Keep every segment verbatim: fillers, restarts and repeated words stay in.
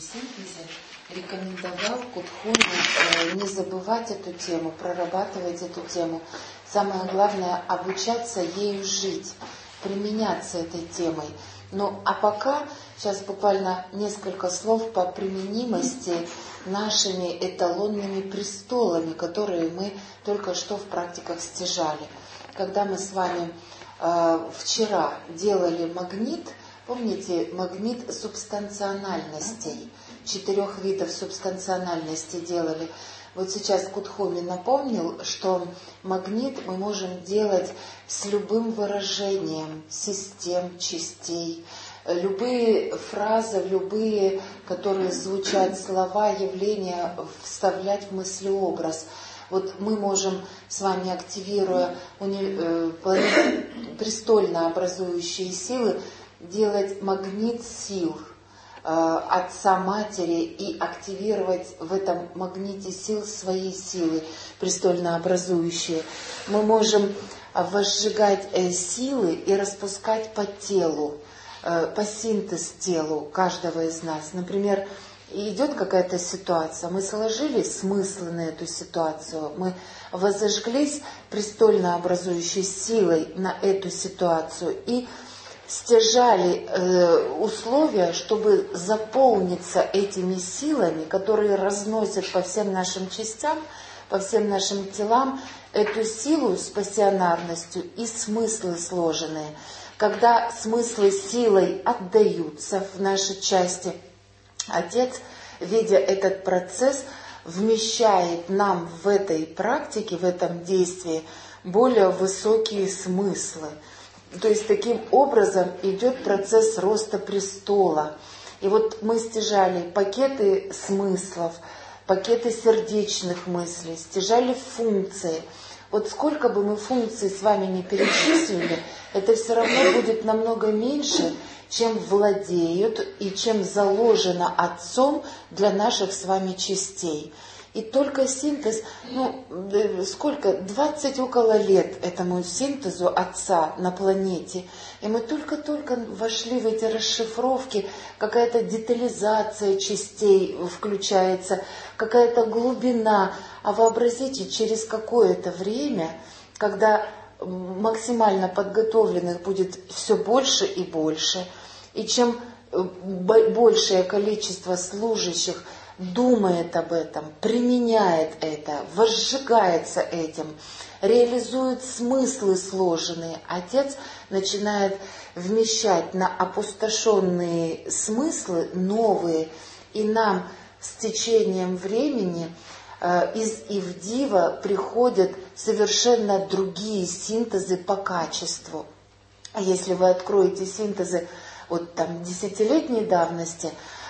синтезе рекомендовал Кудхуми не забывать эту тему, прорабатывать эту тему. Самое главное — обучаться ею жить, применяться этой темой. Ну, а пока, сейчас буквально несколько слов по применимости нашими эталонными престолами, которые мы только что в практиках стяжали. Когда мы с вами э, вчера делали магнит, помните, магнит субстанциональностей, четырех видов субстанциональности делали. Вот сейчас Кудхуми напомнил, что магнит мы можем делать с любым выражением систем, частей, любые фразы, любые, которые звучат, слова, явления, вставлять в мыслеобраз. Вот мы можем с вами, активируя престольно образующие силы, делать магнит сил Отца, Матери и активировать в этом магните сил свои силы, престольно образующие. Мы можем возжигать силы и распускать по телу, по синтез телу каждого из нас. Например, идет какая-то ситуация, мы сложили смыслы на эту ситуацию, мы возожглись престольно образующей силой на эту ситуацию и стяжали э, условия, чтобы заполниться этими силами, которые разносят по всем нашим частям, по всем нашим телам эту силу с пассионарностью и смыслы сложенные. Когда смыслы силой отдаются в наши части, Отец, видя этот процесс, вмещает нам в этой практике, в этом действии более высокие смыслы. То есть таким образом идет процесс роста престола. И вот мы стяжали пакеты смыслов, пакеты сердечных мыслей, стяжали функции. Вот сколько бы мы функций с вами не перечислили, это все равно будет намного меньше, чем владеют и чем заложено Отцом для наших с вами частей. И только синтез, ну, сколько, двадцать около лет этому синтезу Отца на планете. И мы только-только вошли в эти расшифровки, какая-то детализация частей включается, какая-то глубина. А вообразите, через какое-то время, когда максимально подготовленных будет все больше и больше, и чем большее количество служащих думает об этом, применяет это, возжигается этим, реализует смыслы сложенные, Отец начинает вмещать на опустошенные смыслы новые, и нам с течением времени э, из Ивдива приходят совершенно другие синтезы по качеству. А если вы откроете синтезы вот там десятилетней давности,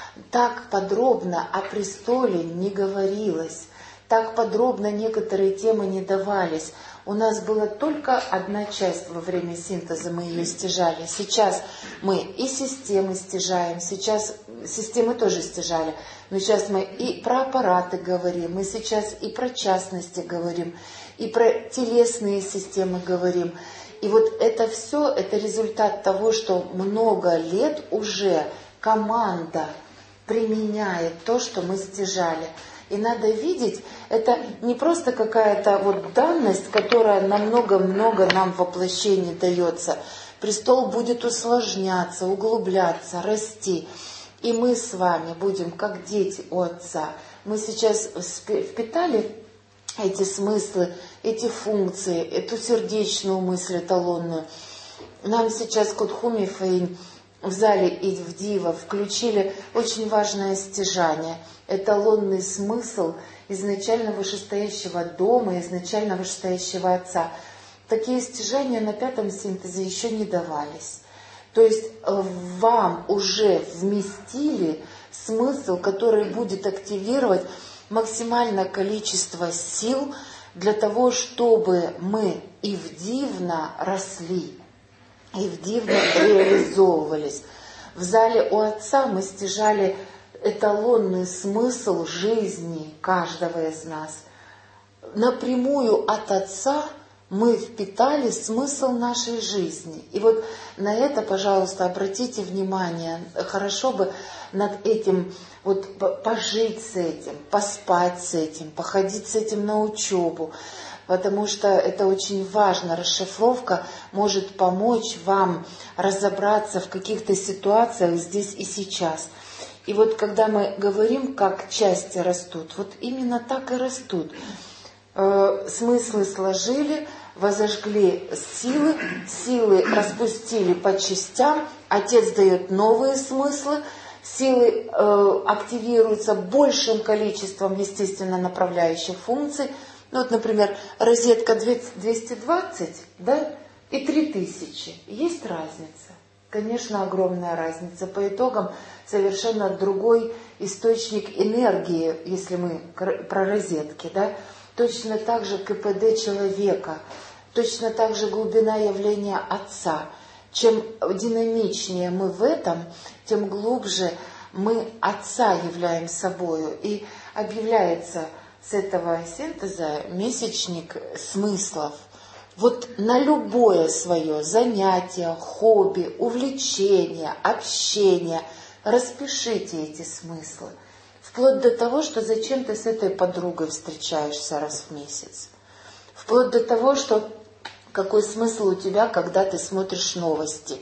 так подробно о престоле не говорилось, так подробно некоторые темы не давались. У нас была только одна часть во время синтеза, мы ее стяжали. Сейчас мы и системы стяжаем, сейчас системы тоже стяжали, но сейчас мы и про аппараты говорим, мы сейчас и про частности говорим, и про телесные системы говорим. И вот это все, это результат того, что много лет уже команда применяет то, что мы стяжали. И надо видеть, это не просто какая-то вот данность, которая намного-много нам в воплощении дается. Престол будет усложняться, углубляться, расти. И мы с вами будем как дети у Отца. Мы сейчас впитали эти смыслы, эти функции, эту сердечную мысль эталонную. Нам сейчас Кудхуми Фаин в зале Ивдива включили очень важное стяжание, эталонный смысл изначально вышестоящего дома, изначально вышестоящего Отца. Такие стяжания на пятом синтезе еще не давались. То есть вам уже вместили смысл, который будет активировать максимальное количество сил для того, чтобы мы ивдивно росли, ивдивно реализовывались. В зале у Отца мы стяжали эталонный смысл жизни каждого из нас. Напрямую от Отца мы впитали смысл нашей жизни. И вот на это, пожалуйста, обратите внимание. Хорошо бы над этим вот пожить с этим, поспать с этим, походить с этим на учебу. Потому что это очень важно. Расшифровка может помочь вам разобраться в каких-то ситуациях здесь и сейчас. И вот когда мы говорим, как части растут, вот именно так и растут. Э, смыслы сложили, возожгли силы, силы распустили по частям, Отец дает новые смыслы, силы э, активируются большим количеством, естественно, направляющих функций. Ну вот, например, розетка двести двадцать, да, и три тысячи. Есть разница? Конечно, огромная разница. По итогам совершенно другой источник энергии, если мы про розетки, да. Точно так же КПД человека, точно так же глубина явления Отца. Чем динамичнее мы в этом, тем глубже мы Отца являем собою. И объявляется с этого синтеза месячник смыслов. Вот на любое свое занятие, хобби, увлечение, общение распишите эти смыслы. Вплоть до того, что зачем ты с этой подругой встречаешься раз в месяц. Вплоть до того, что какой смысл у тебя, когда ты смотришь новости.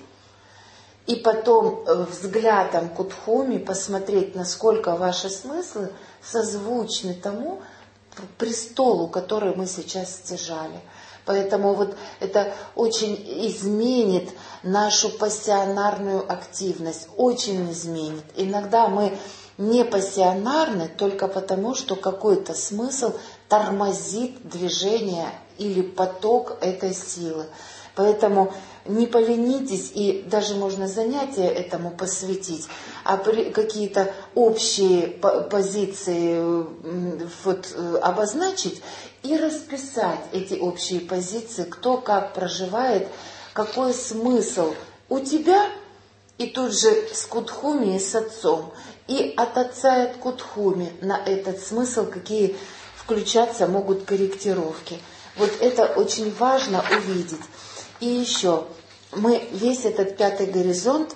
И потом взглядом Кудхуми посмотреть, насколько ваши смыслы созвучны тому престолу, который мы сейчас стяжали. Поэтому вот это очень изменит нашу пассионарную активность, очень изменит. Иногда мы не пассионарны только потому, что какой-то смысл тормозит движение или поток этой силы. Поэтому не поленитесь, и даже можно занятия этому посвятить, а какие-то общие позиции вот обозначить и расписать эти общие позиции, кто как проживает, какой смысл у тебя, и тут же с Кудхуми и с Отцом, и от Отца и от Кудхуми на этот смысл, какие включаться могут корректировки. Вот это очень важно увидеть. И еще, мы весь этот пятый горизонт,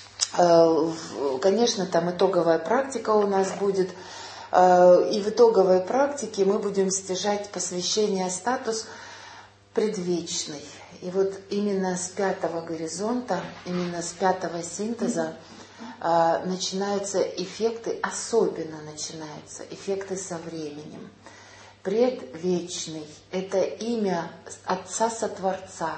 конечно, там итоговая практика у нас будет, и в итоговой практике мы будем стяжать посвящение статус предвечный. И вот именно с пятого горизонта, именно с пятого синтеза начинаются эффекты, особенно начинаются эффекты со временем. Предвечный – это имя Отца-Сотворца.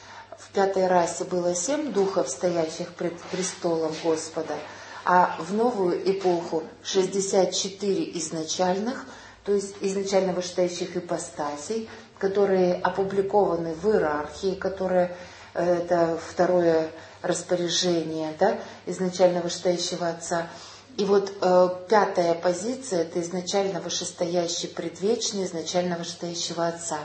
В пятой расе было семь духов, стоящих пред престолом Господа, а в новую эпоху шестьдесят четыре изначальных, то есть изначально вышестоящих ипостасей, которые опубликованы в иерархии, которые это второе распоряжение, да, изначально вышестоящего Отца. И вот э, пятая позиция – это изначально вышестоящий предвечный, изначально вышестоящего Отца.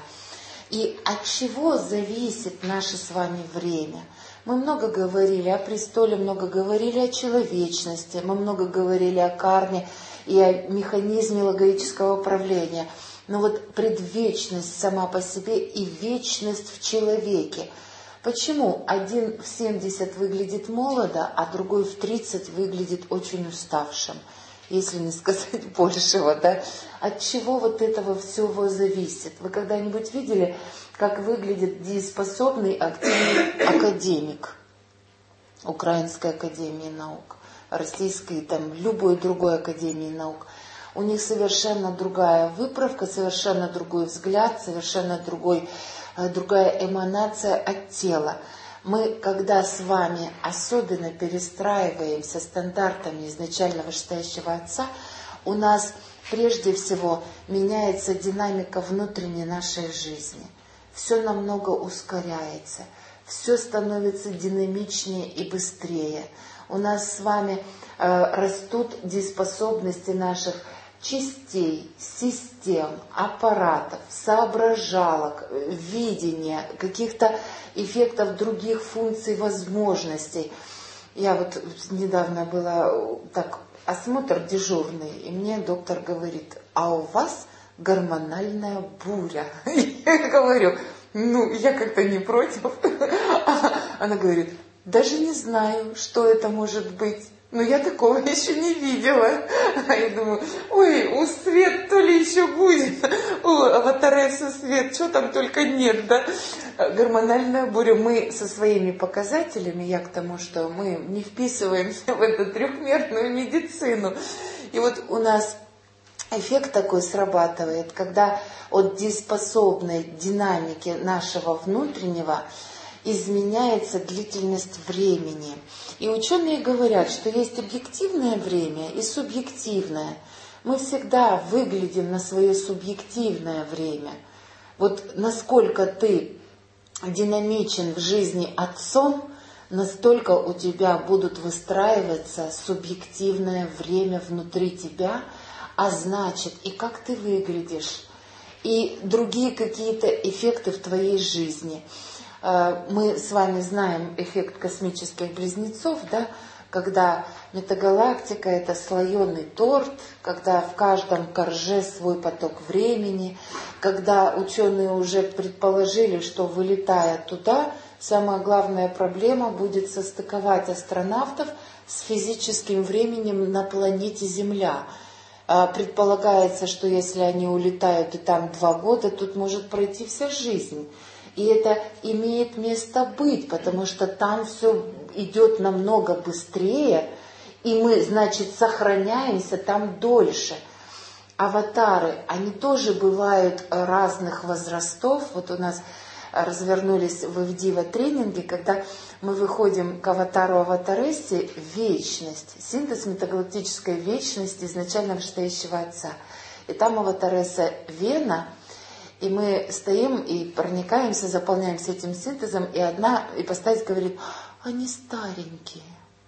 И от чего зависит наше с вами время? Мы много говорили о престоле, много говорили о человечности, мы много говорили о карме и о механизме логического управления. Но вот предвечность сама по себе и вечность в человеке. Почему один в семьдесят выглядит молодо, а другой в тридцать выглядит очень уставшим? Если не сказать большего, да? От чего вот этого всего зависит? Вы когда-нибудь видели, как выглядит дееспособный активный академик Украинской академии наук, Российской, там, любой другой академии наук? У них совершенно другая выправка, совершенно другой взгляд, совершенно другой, другая эманация от тела. Мы, когда с вами особенно перестраиваемся стандартами изначально вышестоящего Отца, у нас прежде всего меняется динамика внутренней нашей жизни. Все намного ускоряется, все становится динамичнее и быстрее. У нас с вами э, растут дееспособности наших частей, систем, аппаратов, соображалок, видения, каких-то эффектов других функций, возможностей. Я вот недавно была так, осмотр дежурный, и мне доктор говорит: а у вас гормональная буря. Я говорю: Ну, я как-то не против. Она говорит, даже не знаю, что это может быть. Но я такого еще не видела. А я думаю, ой, у Свет то ли еще будет, у Аватарессы Свет, что там только нет, да? Гормональная буря. Мы со своими показателями, я к тому, что мы не вписываемся в эту трехмерную медицину. И вот у нас эффект такой срабатывает, когда от дееспособной динамики нашего внутреннего изменяется длительность времени. И ученые говорят, что есть объективное время и субъективное. Мы всегда выглядим на свое субъективное время. Вот насколько ты динамичен в жизни отцом, настолько у тебя будут выстраиваться субъективное время внутри тебя, а значит, и как ты выглядишь, и другие какие-то эффекты в твоей жизни. Мы с вами знаем эффект космических близнецов, да, когда метагалактика – это слоеный торт, когда в каждом корже свой поток времени, когда ученые уже предположили, что вылетая туда, самая главная проблема будет состыковать астронавтов с физическим временем на планете Земля. Предполагается, что если они улетают и там два года, тут может пройти вся жизнь. И это имеет место быть, потому что там все идет намного быстрее, и мы, значит, сохраняемся там дольше. Аватары, они тоже бывают разных возрастов. Вот у нас развернулись в Ивдива тренинги, когда мы выходим к аватару Аватарессе вечность, синтез метагалактической вечности изначально вышестоящего Отца. И там Аватаресса Вена, и мы стоим и проникаемся, заполняемся этим синтезом, и одна ипостась говорит, они старенькие.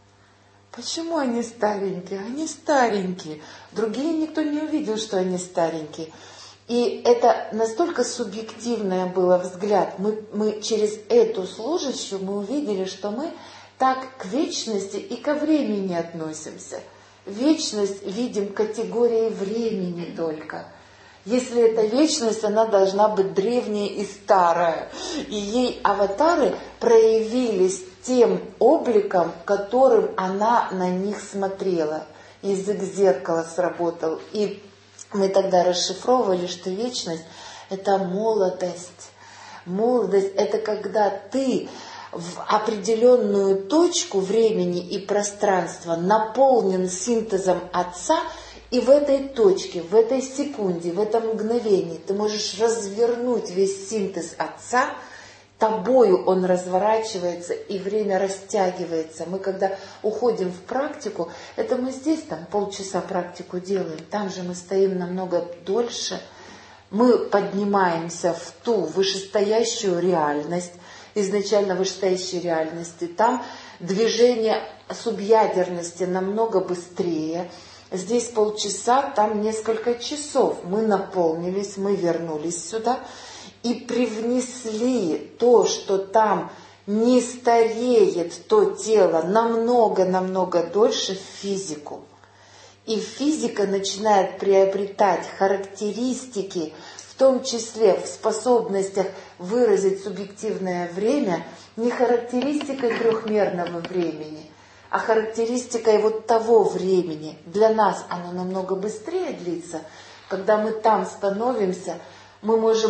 Почему они старенькие? Они старенькие. Другие никто не увидел, что они старенькие. И это настолько субъективное было взгляд. Мы, мы через эту служащую мы увидели, что мы так к вечности и ко времени относимся. Вечность видим категорией времени только. Если это вечность, она должна быть древняя и старая. И ей аватары проявились тем обликом, которым она на них смотрела. Язык зеркала сработал. И мы тогда расшифровывали, что вечность – это молодость. Молодость – это когда ты в определенную точку времени и пространства наполнен синтезом Отца, и в этой точке, в этой секунде, в этом мгновении ты можешь развернуть весь синтез Отца, тобою он разворачивается, и время растягивается. Мы когда уходим в практику, это мы здесь там полчаса практику делаем, там же мы стоим намного дольше, мы поднимаемся в ту вышестоящую реальность, изначально вышестоящей реальности, там движение субъядерности намного быстрее. Здесь полчаса, там несколько часов. Мы наполнились, мы вернулись сюда и привнесли то, что там не стареет, то тело намного-намного дольше в физику. И физика начинает приобретать характеристики, в том числе в способностях выразить субъективное время, не характеристикой трехмерного времени, а характеристикой вот того времени. Для нас оно намного быстрее длится. Когда мы там становимся, мы можем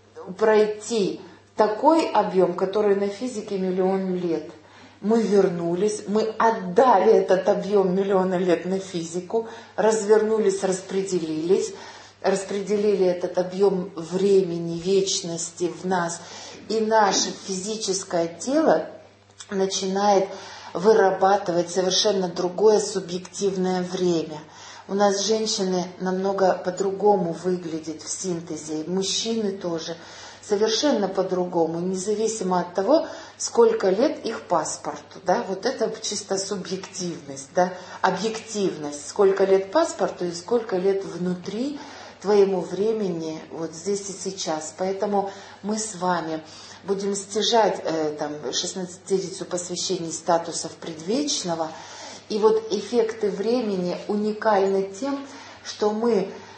пройти такой объем, который на физике миллион лет. Мы вернулись, мы отдали этот объем миллиона лет на физику, развернулись, распределились, распределили этот объем времени, вечности в нас. И наше физическое тело начинает вырабатывать совершенно другое субъективное время. У нас женщины намного по-другому выглядят в синтезе, мужчины тоже совершенно по-другому, независимо от того, сколько лет их паспорту. Да? Вот это чисто субъективность, да? Объективность, сколько лет паспорту и сколько лет внутри твоему времени вот здесь и сейчас. Поэтому мы с вами будем стяжать э, там, шестнадцатерицу посвящений статусов предвечного. И вот эффекты времени уникальны тем, что мы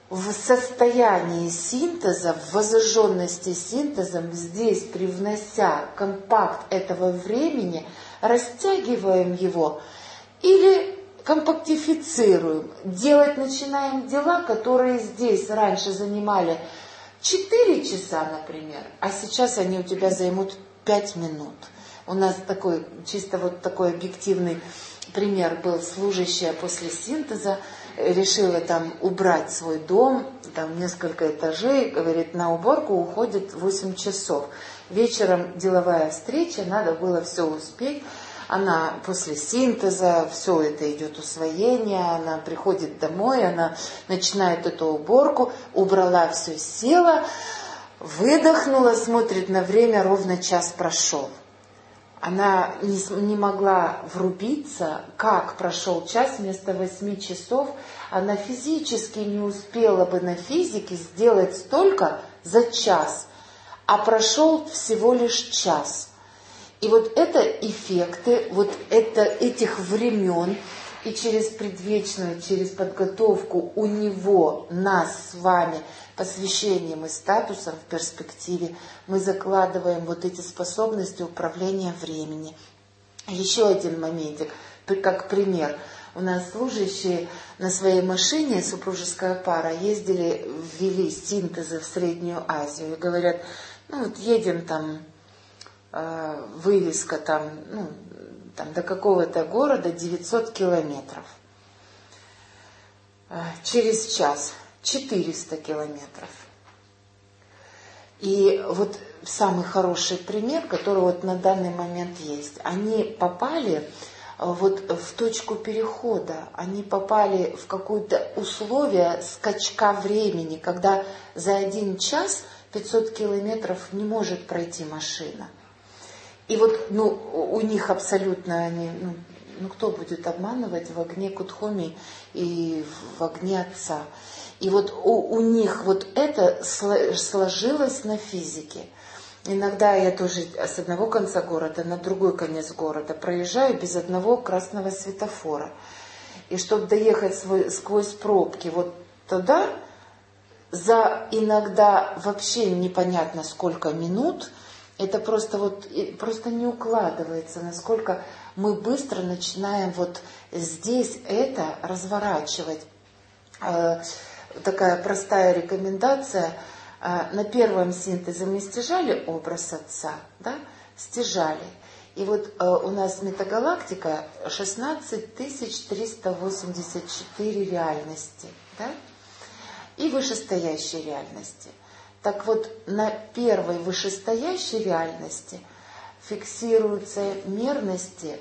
в состоянии синтеза, в воззажженности синтезом, здесь привнося компакт этого времени, растягиваем его или компактифицируем. Делать начинаем дела, которые здесь раньше занимали четыре часа, например, а сейчас они у тебя займут пять минут. У нас такой, чисто вот такой объективный пример был. Служащая после синтеза решила там убрать свой дом, там несколько этажей, говорит, на уборку уходит восемь часов. Вечером деловая встреча, надо было все успеть. Она после синтеза, все это идет усвоение, она приходит домой, она начинает эту уборку, убрала все, села, выдохнула, смотрит на время, ровно час прошел. Она не, не могла врубиться, как прошел час вместо восьми часов. Она физически не успела бы на физике сделать столько за час, а прошел всего лишь час. И вот это эффекты вот это, этих времен, и через предвечную, через подготовку у него, нас с вами, посвящением и статусом в перспективе, мы закладываем вот эти способности управления времени. Еще один моментик, как пример. У нас служащие на своей машине, супружеская пара, ездили, ввели синтезы в Среднюю Азию и говорят, ну вот едем там, э, вывеска там, ну, там до какого-то города девятьсот километров. Э, через час четыреста километров. И вот самый хороший пример, который вот на данный момент есть, они попали вот в точку перехода, они попали в какое-то условие скачка времени, когда за один час пятьсот километров не может пройти машина. И вот, ну, у них абсолютно, они, ну, ну, кто будет обманывать в огне Кудхоми и в огне Отца. И вот у, у них вот это сложилось на физике. Иногда я тоже с одного конца города на другой конец города проезжаю без одного красного светофора. И чтобы доехать свой, сквозь пробки вот туда, за иногда вообще непонятно сколько минут, это просто вот просто не укладывается, насколько мы быстро начинаем вот здесь это разворачивать. Такая простая рекомендация. На первом синтезе мы стяжали образ Отца, да? Стяжали. И вот у нас метагалактика шестнадцать тысяч триста восемьдесят четыре реальности, да? И вышестоящей реальности. Так вот, на первой вышестоящей реальности фиксируются мерности.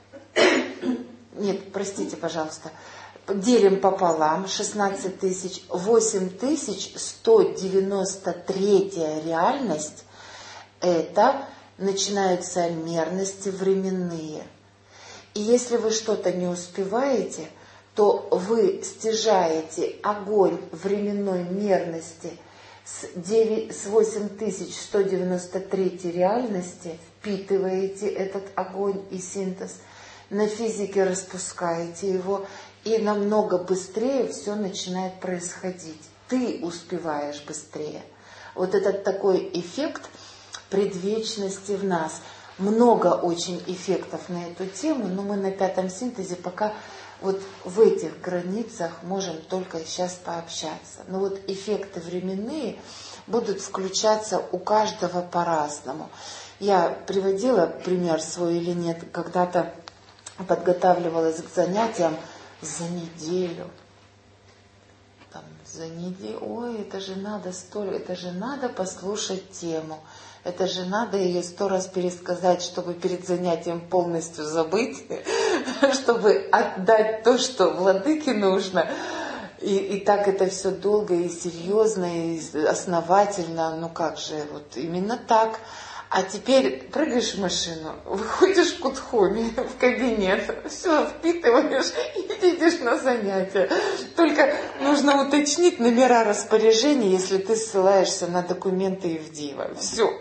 Нет, простите, пожалуйста. Делим пополам, шестнадцать тысяч, восемь тысяч сто девяносто третья реальность, это начинаются мерности временные. И если вы что-то не успеваете, то вы стяжаете огонь временной мерности с восемь тысяч сто девяносто третьей реальности, впитываете этот огонь и синтез, на физике распускаете его, и намного быстрее все начинает происходить. Ты успеваешь быстрее. Вот этот такой эффект предвечности в нас. Много очень эффектов на эту тему, но мы на пятом синтезе пока вот в этих границах можем только сейчас пообщаться. Но вот эффекты временные будут включаться у каждого по-разному. Я приводила пример свой или нет, когда-то подготавливалась к занятиям за неделю. Там, за неделю, ой, это же надо столько, это же надо послушать тему. Это же надо ее сто раз пересказать, чтобы перед занятием полностью забыть, чтобы отдать то, что владыке нужно. И, и так это все долго и серьезно, и основательно. Ну как же, вот именно так. А теперь прыгаешь в машину, выходишь в Кудхоми, в кабинет, все впитываешь и едешь на занятия. Только нужно уточнить номера распоряжений, если ты ссылаешься на документы Ивдива. Все.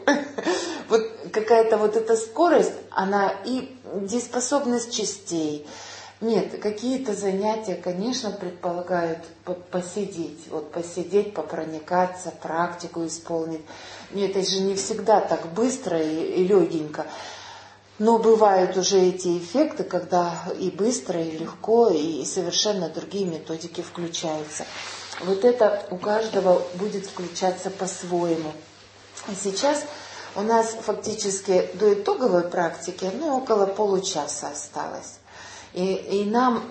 Вот какая-то вот эта скорость, она и дееспособность частей, Нет, какие-то занятия, конечно, предполагают посидеть, вот посидеть, попроникаться, практику исполнить. Но это же не всегда так быстро и, и легенько. Но бывают уже эти эффекты, когда и быстро, и легко, и совершенно другие методики включаются. Вот это у каждого будет включаться по-своему. И сейчас у нас фактически до итоговой практики, ну, около получаса осталось. И, и нам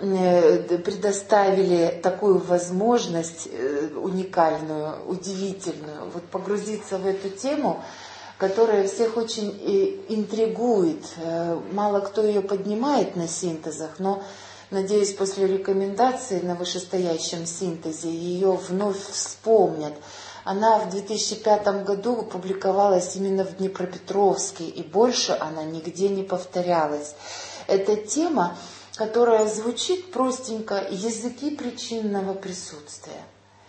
предоставили такую возможность уникальную, удивительную, вот погрузиться в эту тему, которая всех очень интригует. Мало кто ее поднимает на синтезах, но, надеюсь, после рекомендации на вышестоящем синтезе ее вновь вспомнят. Она в две тысячи пятом году публиковалась именно в Днепропетровске, и больше она нигде не повторялась. Эта тема, которая звучит простенько, языки причинного присутствия.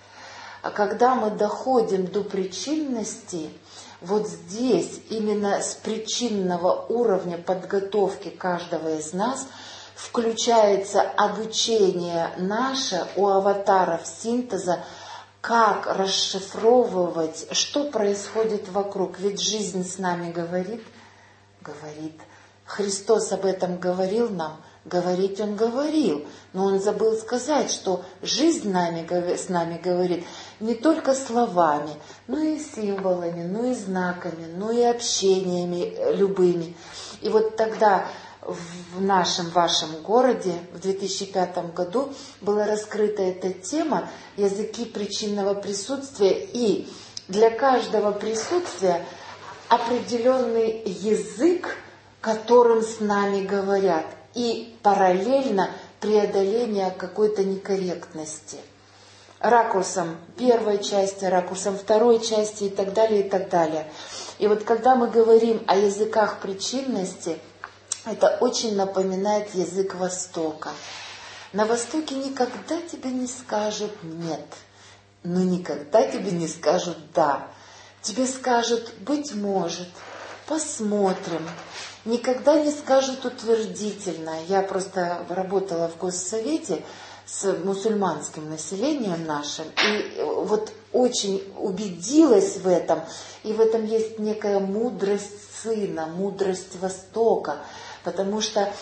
А когда мы доходим до причинности, вот здесь, именно с причинного уровня подготовки каждого из нас, включается обучение наше у аватаров синтеза, как расшифровывать, что происходит вокруг. Ведь жизнь с нами говорит, говорит. Христос об этом говорил нам, говорить Он говорил, но Он забыл сказать, что жизнь нами, с нами говорит не только словами, но и символами, но и знаками, но и общениями любыми. И вот тогда в нашем, вашем городе в две тысячи пятом году была раскрыта эта тема языки причинного присутствия, и для каждого присутствия определенный язык, которым с нами говорят, и параллельно преодоление какой-то некорректности. Ракурсом первой части, ракурсом второй части и так далее, и так далее. И вот когда мы говорим о языках причинности, это очень напоминает язык Востока. На Востоке никогда тебе не скажут «нет», но никогда тебе не скажут «да». Тебе скажут «быть может», «посмотрим». Никогда не скажут утвердительно. Я просто работала в Госсовете с мусульманским населением нашим, и вот очень убедилась в этом. И в этом есть некая мудрость сына, мудрость Востока. Потому что,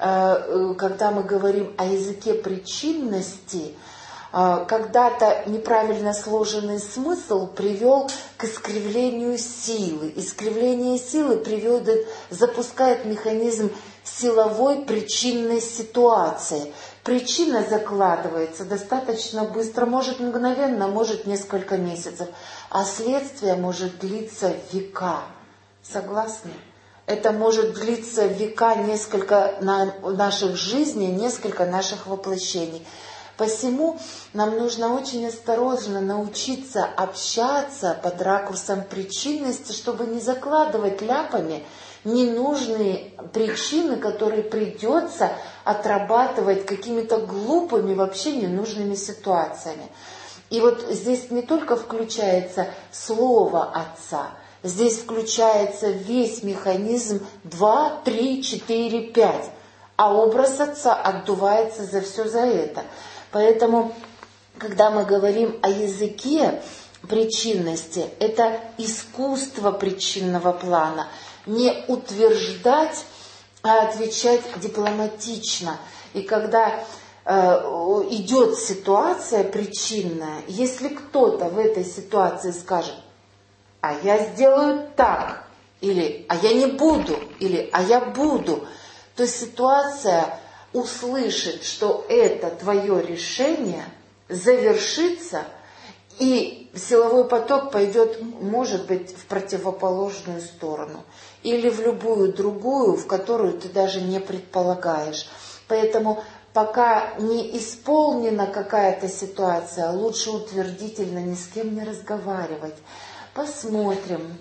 когда мы говорим о языке причинности, когда-то неправильно сложенный смысл привел к искривлению силы. Искривление силы приводит, запускает механизм силовой причинной ситуации. Причина закладывается достаточно быстро, может мгновенно, может несколько месяцев, а следствие может длиться века. Согласны? Это может длиться века, несколько наших жизней, несколько наших воплощений. Посему нам нужно очень осторожно научиться общаться под ракурсом причинности, чтобы не закладывать ляпами ненужные причины, которые придется отрабатывать какими-то глупыми, вообще ненужными ситуациями. И вот здесь не только включается слово Отца, здесь включается весь механизм два, три, четыре, пять, а образ Отца отдувается за все за это. Поэтому, когда мы говорим о языке причинности, это искусство причинного плана. Не утверждать, а отвечать дипломатично. И когда э, идет ситуация причинная, если кто-то в этой ситуации скажет: а я сделаю так, или а я не буду, или а я буду, то ситуация услышит, что это твое решение, завершится, и силовой поток пойдет, может быть, в противоположную сторону или в любую другую, в которую ты даже не предполагаешь. Поэтому пока не исполнена какая-то ситуация, лучше утвердительно ни с кем не разговаривать. Посмотрим,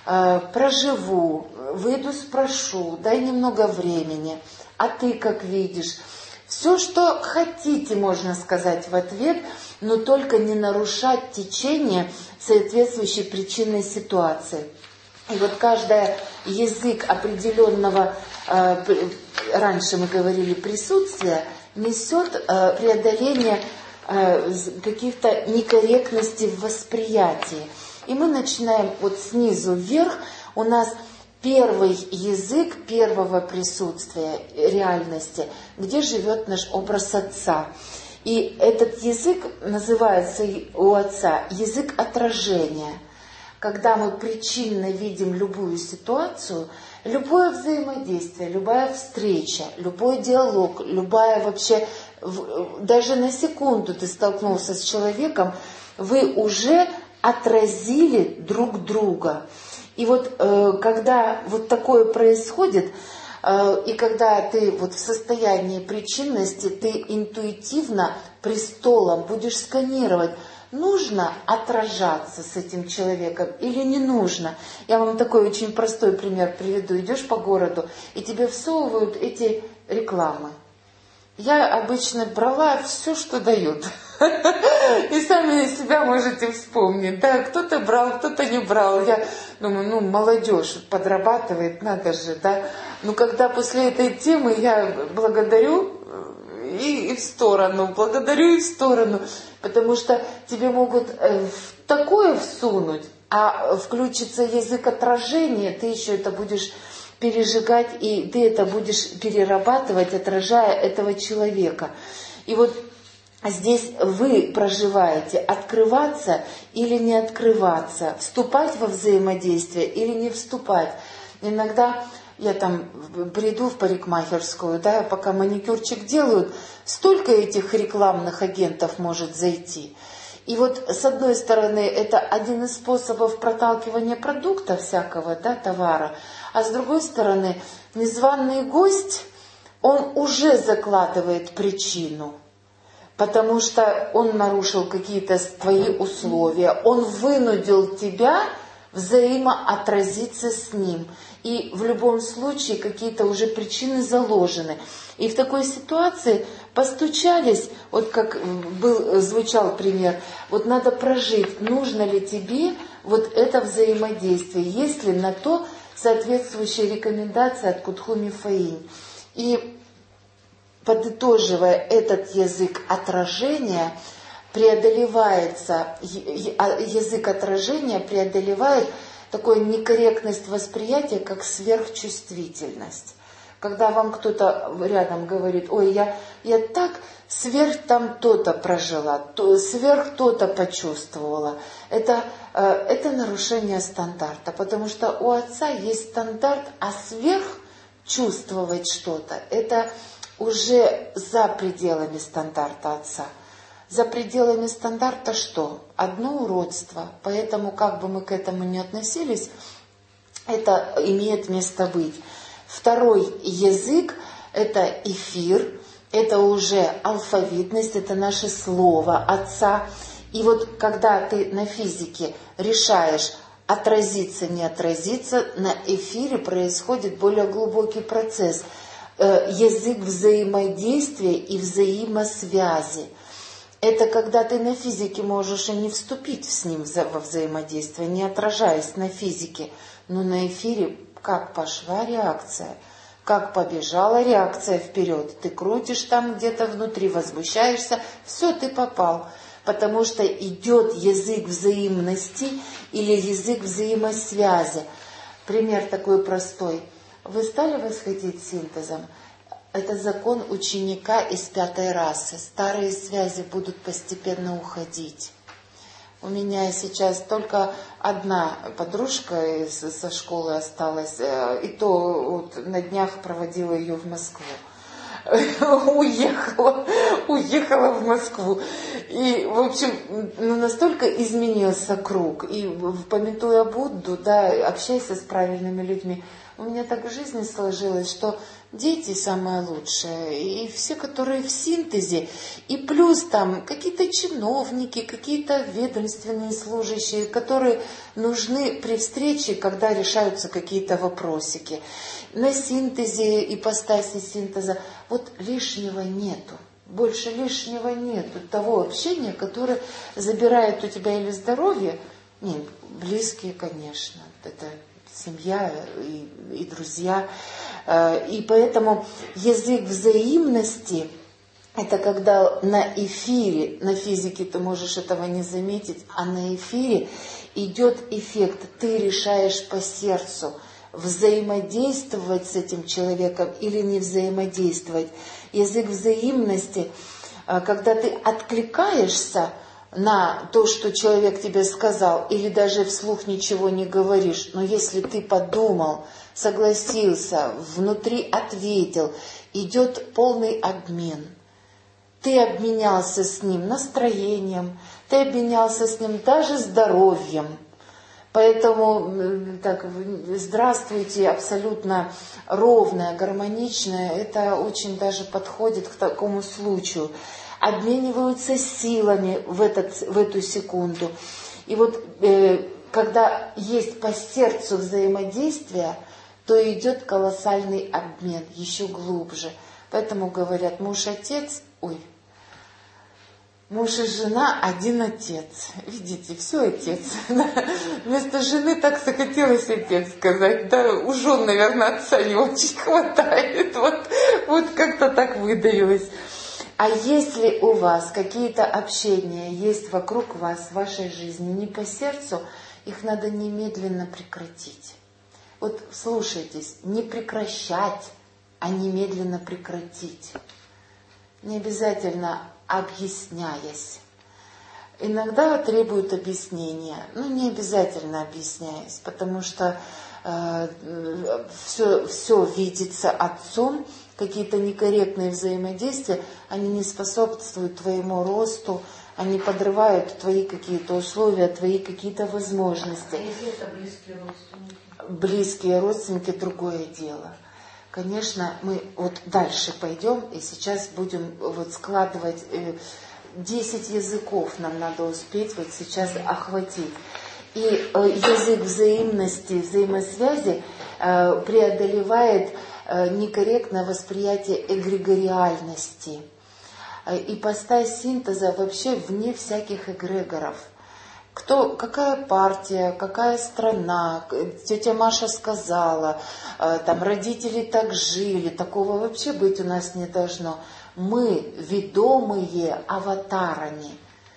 проживу, выйду, спрошу, дай немного времени. А ты как видишь? Все, что хотите, можно сказать в ответ, но только не нарушать течение соответствующей причинной ситуации. И вот каждый язык определенного, раньше мы говорили присутствия, несет э, преодоление э, каких-то некорректностей в восприятии. И мы начинаем вот снизу вверх. У нас первый язык первого присутствия реальности, где живет наш образ Отца. И этот язык называется у Отца язык отражения. Когда мы причинно видим любую ситуацию, любое взаимодействие, любая встреча, любой диалог, любая вообще, даже на секунду ты столкнулся с человеком, вы уже отразили друг друга. И вот э, когда вот такое происходит, э, и когда ты вот в состоянии причинности, ты интуитивно престолом будешь сканировать, нужно отражаться с этим человеком или не нужно. Я вам такой очень простой пример приведу. Идешь по городу, и тебе всовывают эти рекламы. Я обычно брала все, что дают. И сами себя можете вспомнить. Да, кто-то брал, кто-то не брал. Я думаю, ну, молодежь подрабатывает, надо же, да. Но когда после этой темы я благодарю и, и в сторону, благодарю и в сторону, потому что тебе могут в такое всунуть, а включится язык отражения, ты еще это будешь пережигать, и ты это будешь перерабатывать, отражая этого человека. И вот здесь вы проживаете, открываться или не открываться, вступать во взаимодействие или не вступать. Иногда я там приду в парикмахерскую, да, пока маникюрчик делают, столько этих рекламных агентов может зайти. И вот с одной стороны это один из способов проталкивания продукта всякого, да, товара, а с другой стороны незваный гость, он уже закладывает причину. Потому что он нарушил какие-то твои условия, он вынудил тебя взаимоотразиться с ним. И в любом случае какие-то уже причины заложены. И в такой ситуации постучались, вот как был, звучал пример, вот надо прожить, нужно ли тебе вот это взаимодействие, есть ли на то соответствующие рекомендации от Кутхуми Фаинь. И подытоживая, этот язык отражения преодолевается, язык отражения преодолевает такую некорректность восприятия, как сверхчувствительность. Когда вам кто-то рядом говорит, ой, я, я так сверх там то-то прожила, то, сверх то-то почувствовала. Это, это нарушение стандарта, потому что у Отца есть стандарт, а сверх чувствовать что-то, это уже за пределами стандарта Отца. За пределами стандарта что? Одно уродство. Поэтому, как бы мы к этому ни относились, это имеет место быть. Второй язык – это эфир, это уже алфавитность, это наше слово Отца. И вот когда ты на физике решаешь отразиться, не отразиться, на эфире происходит более глубокий процесс. Язык взаимодействия и взаимосвязи. Это когда ты на физике можешь и не вступить с ним во взаимодействие, не отражаясь на физике, но на эфире как пошла реакция, как побежала реакция вперед. Ты крутишь там где-то внутри, возмущаешься, все, ты попал. Потому что идет язык взаимности или язык взаимосвязи. Пример такой простой. Вы стали восходить синтезом? Это закон ученика из пятой расы. Старые связи будут постепенно уходить. У меня сейчас только одна подружка со школы осталась, и то вот на днях проводила ее в Москву. Уехала, уехала в Москву. И, в общем, ну, настолько изменился круг. И, памятуя Будду, да, общайся с правильными людьми. У меня так в жизни сложилось, что дети самое лучшее, и все, которые в синтезе, и плюс там какие-то чиновники, какие-то ведомственные служащие, которые нужны при встрече, когда решаются какие-то вопросики. На синтезе, ипостаси синтеза, вот лишнего нету. Больше лишнего нету того общения, которое забирает у тебя или здоровье, не, близкие, конечно, это семья и, и друзья. И поэтому язык взаимности это когда на эфире, на физике ты можешь этого не заметить, а на эфире идет эффект, ты решаешь по сердцу, взаимодействовать с этим человеком или не взаимодействовать. Язык взаимности, когда ты откликаешься на то, что человек тебе сказал, или даже вслух ничего не говоришь, но если ты подумал, согласился, внутри ответил, идет полный обмен. Ты обменялся с ним настроением, ты обменялся с ним даже здоровьем. Поэтому так, здравствуйте, абсолютно ровное, гармоничное, это очень даже подходит к такому случаю. Обмениваются силами в, этот, в эту секунду. И вот э, когда есть по сердцу взаимодействие, то идет колоссальный обмен, еще глубже. Поэтому говорят, муж-отец, ой, муж и жена один отец. Видите, все отец. Вместо жены так захотелось отец сказать. Да, у жен, наверное, отца не очень хватает. Вот, вот как-то так выдавилось. А если у вас какие-то общения есть вокруг вас, в вашей жизни, не по сердцу, их надо немедленно прекратить. Вот слушайтесь, не прекращать, а немедленно прекратить. Не обязательно объясняясь. Иногда требуют объяснения, но не обязательно объясняясь, потому что э, все, все видится отцом, какие-то некорректные взаимодействия, они не способствуют твоему росту, они подрывают твои какие-то условия, твои какие-то возможности. А если это близкие родственники? Близкие родственники – другое дело. Конечно, мы вот дальше пойдем, и сейчас будем вот складывать, десять языков нам надо успеть вот сейчас охватить. И язык взаимности, взаимосвязи преодолевает некорректное восприятие эгрегориальности. Ипостась синтеза вообще вне всяких эгрегоров. Кто, какая партия, какая страна, тетя Маша сказала, там родители так жили, такого вообще быть у нас не должно. Мы ведомые аватарами.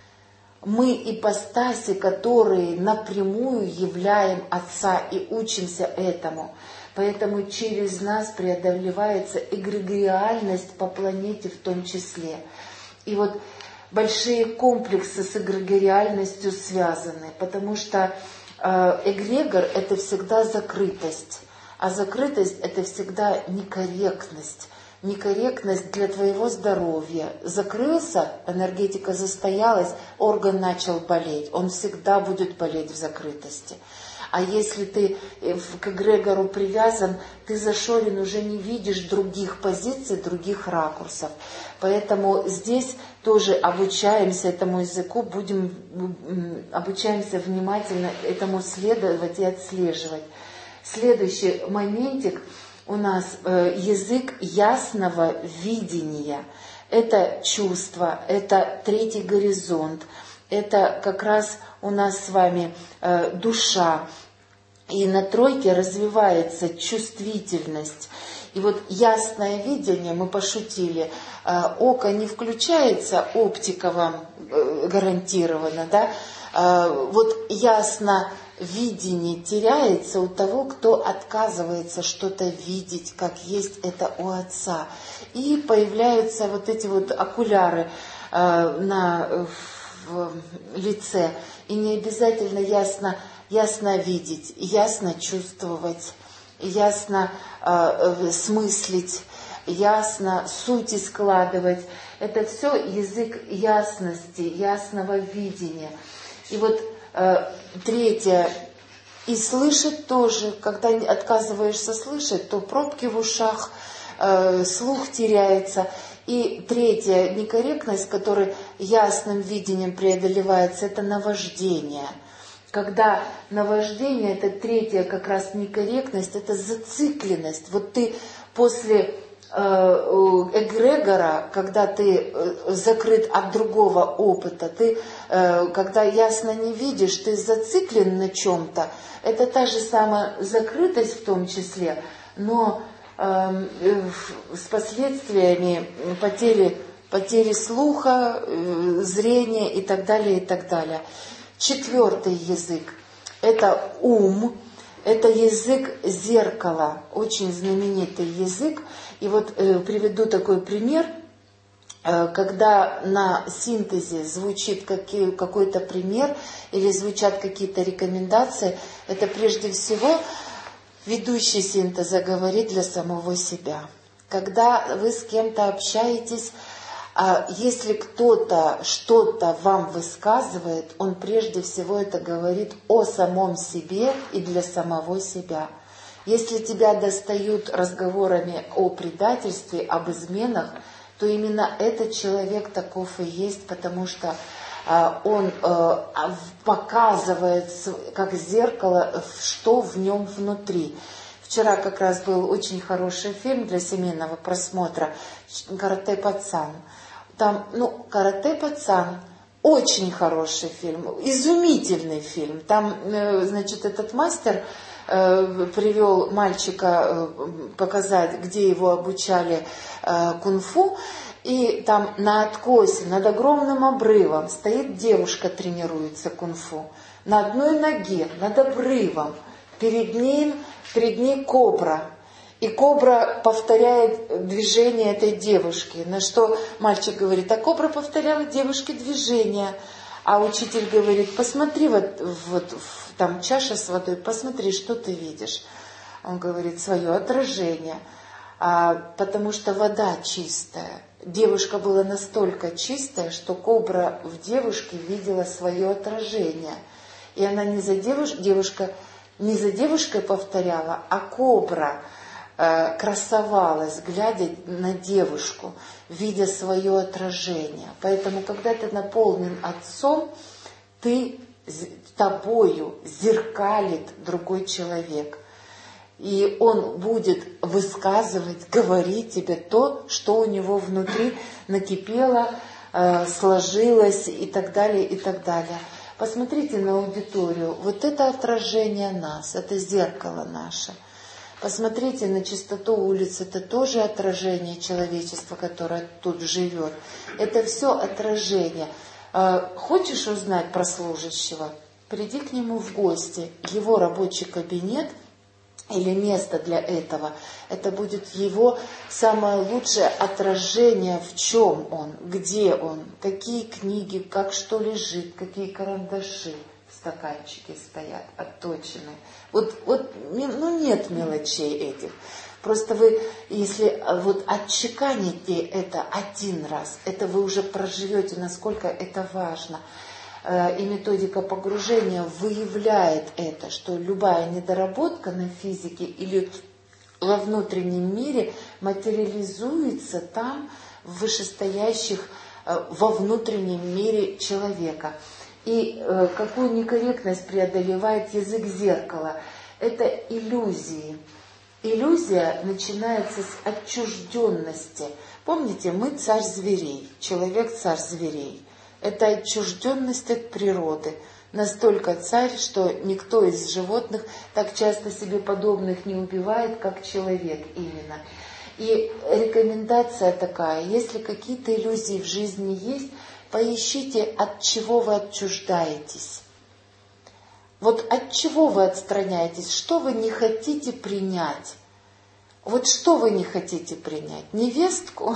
Мы ипостаси, которые напрямую являем Отца и учимся этому. Поэтому через нас преодолевается эгрегориальность по планете в том числе. И вот большие комплексы с эгрегориальностью связаны, потому что эгрегор – это всегда закрытость, а закрытость – это всегда некорректность. Некорректность для твоего здоровья. Закрылся, энергетика застоялась, орган начал болеть. Он всегда будет болеть в закрытости. А если ты к эгрегору привязан, ты зашорен, уже не видишь других позиций, других ракурсов. Поэтому здесь тоже обучаемся этому языку, будем обучаемся внимательно этому следовать и отслеживать. Следующий моментик у нас язык ясного видения. Это чувство, это третий горизонт, это как раз у нас с вами э, душа. И на тройке развивается чувствительность. И вот ясное видение, мы пошутили, э, око не включается, оптика вам э, гарантирована, да? Э, вот ясно видение теряется у того, кто отказывается что-то видеть, как есть это у Отца. И появляются вот эти вот окуляры э, на... в лице, и не обязательно ясно, ясно видеть, ясно чувствовать, ясно э, смыслить, ясно сути складывать. Это все язык ясности, ясного видения. И вот э, третье, и слышать тоже, когда отказываешься слышать, то пробки в ушах, э, слух теряется. И третья некорректность, которая ясным видением преодолевается, это наваждение. Когда наваждение, это третья как раз некорректность, это зацикленность. Вот ты после эгрегора, когда ты закрыт от другого опыта, ты, когда ясно не видишь, ты зациклен на чем-то, это та же самая закрытость в том числе, но с последствиями потери потери слуха, зрения и так далее, и так далее. Четвертый язык – это ум, это язык зеркала, очень знаменитый язык. И вот э, приведу такой пример. Э, когда на синтезе звучит какие, какой-то пример или звучат какие-то рекомендации, это прежде всего ведущий синтеза говорит для самого себя. Когда вы с кем-то общаетесь, а если кто-то что-то вам высказывает, он прежде всего это говорит о самом себе и для самого себя. Если тебя достают разговорами о предательстве, об изменах, то именно этот человек таков и есть, потому что а, он а, показывает, как зеркало, что в нем внутри. Вчера как раз был очень хороший фильм для семейного просмотра «Каратэ Пацан». Там, ну, «Каратэ Пацан» очень хороший фильм, изумительный фильм. Там, значит, этот мастер э, привел мальчика э, показать, где его обучали э, кунг-фу. И там на откосе, над огромным обрывом стоит девушка, тренируется кунг-фу. На одной ноге, над обрывом. Перед ним, перед ней кобра. И кобра повторяет движение этой девушки. На что мальчик говорит, а кобра повторяла девушке движение. А учитель говорит, посмотри, вот, вот там чаша с водой, посмотри, что ты видишь. Он говорит, свое отражение. А, потому что вода чистая. Девушка была настолько чистая, что кобра в девушке видела свое отражение. И она не за девуш... девушка не за девушкой повторяла, а кобра э, красовалась, глядя на девушку, видя свое отражение. Поэтому, когда ты наполнен Отцом, ты тобою зеркалит другой человек. И он будет высказывать, говорить тебе то, что у него внутри накипело, э, сложилось и так далее, и так далее. Посмотрите на аудиторию. Вот это отражение нас, это зеркало наше. Посмотрите на чистоту улиц, это тоже отражение человечества, которое тут живет. Это все отражение. Э, хочешь узнать про служащего? Приди к нему в гости. Его рабочий кабинет или место для этого, это будет его самое лучшее отражение, в чем он, где он, какие книги, как что лежит, какие карандаши в стаканчике стоят, отточенные. Вот, вот ну, нет мелочей этих. Просто вы, если вот отчеканите это один раз, это вы уже проживете, насколько это важно. И методика погружения выявляет это, что любая недоработка на физике или во внутреннем мире материализуется там, в вышестоящих, во внутреннем мире человека. И какую некорректность преодолевает язык зеркала? Это иллюзии. Иллюзия начинается с отчужденности. Помните, мы царь зверей, человек царь зверей. Это отчужденность от природы. Настолько царь, что никто из животных так часто себе подобных не убивает, как человек именно. И рекомендация такая, если какие-то иллюзии в жизни есть, поищите, от чего вы отчуждаетесь. Вот от чего вы отстраняетесь, что вы не хотите принять. Вот что вы не хотите принять? Невестку?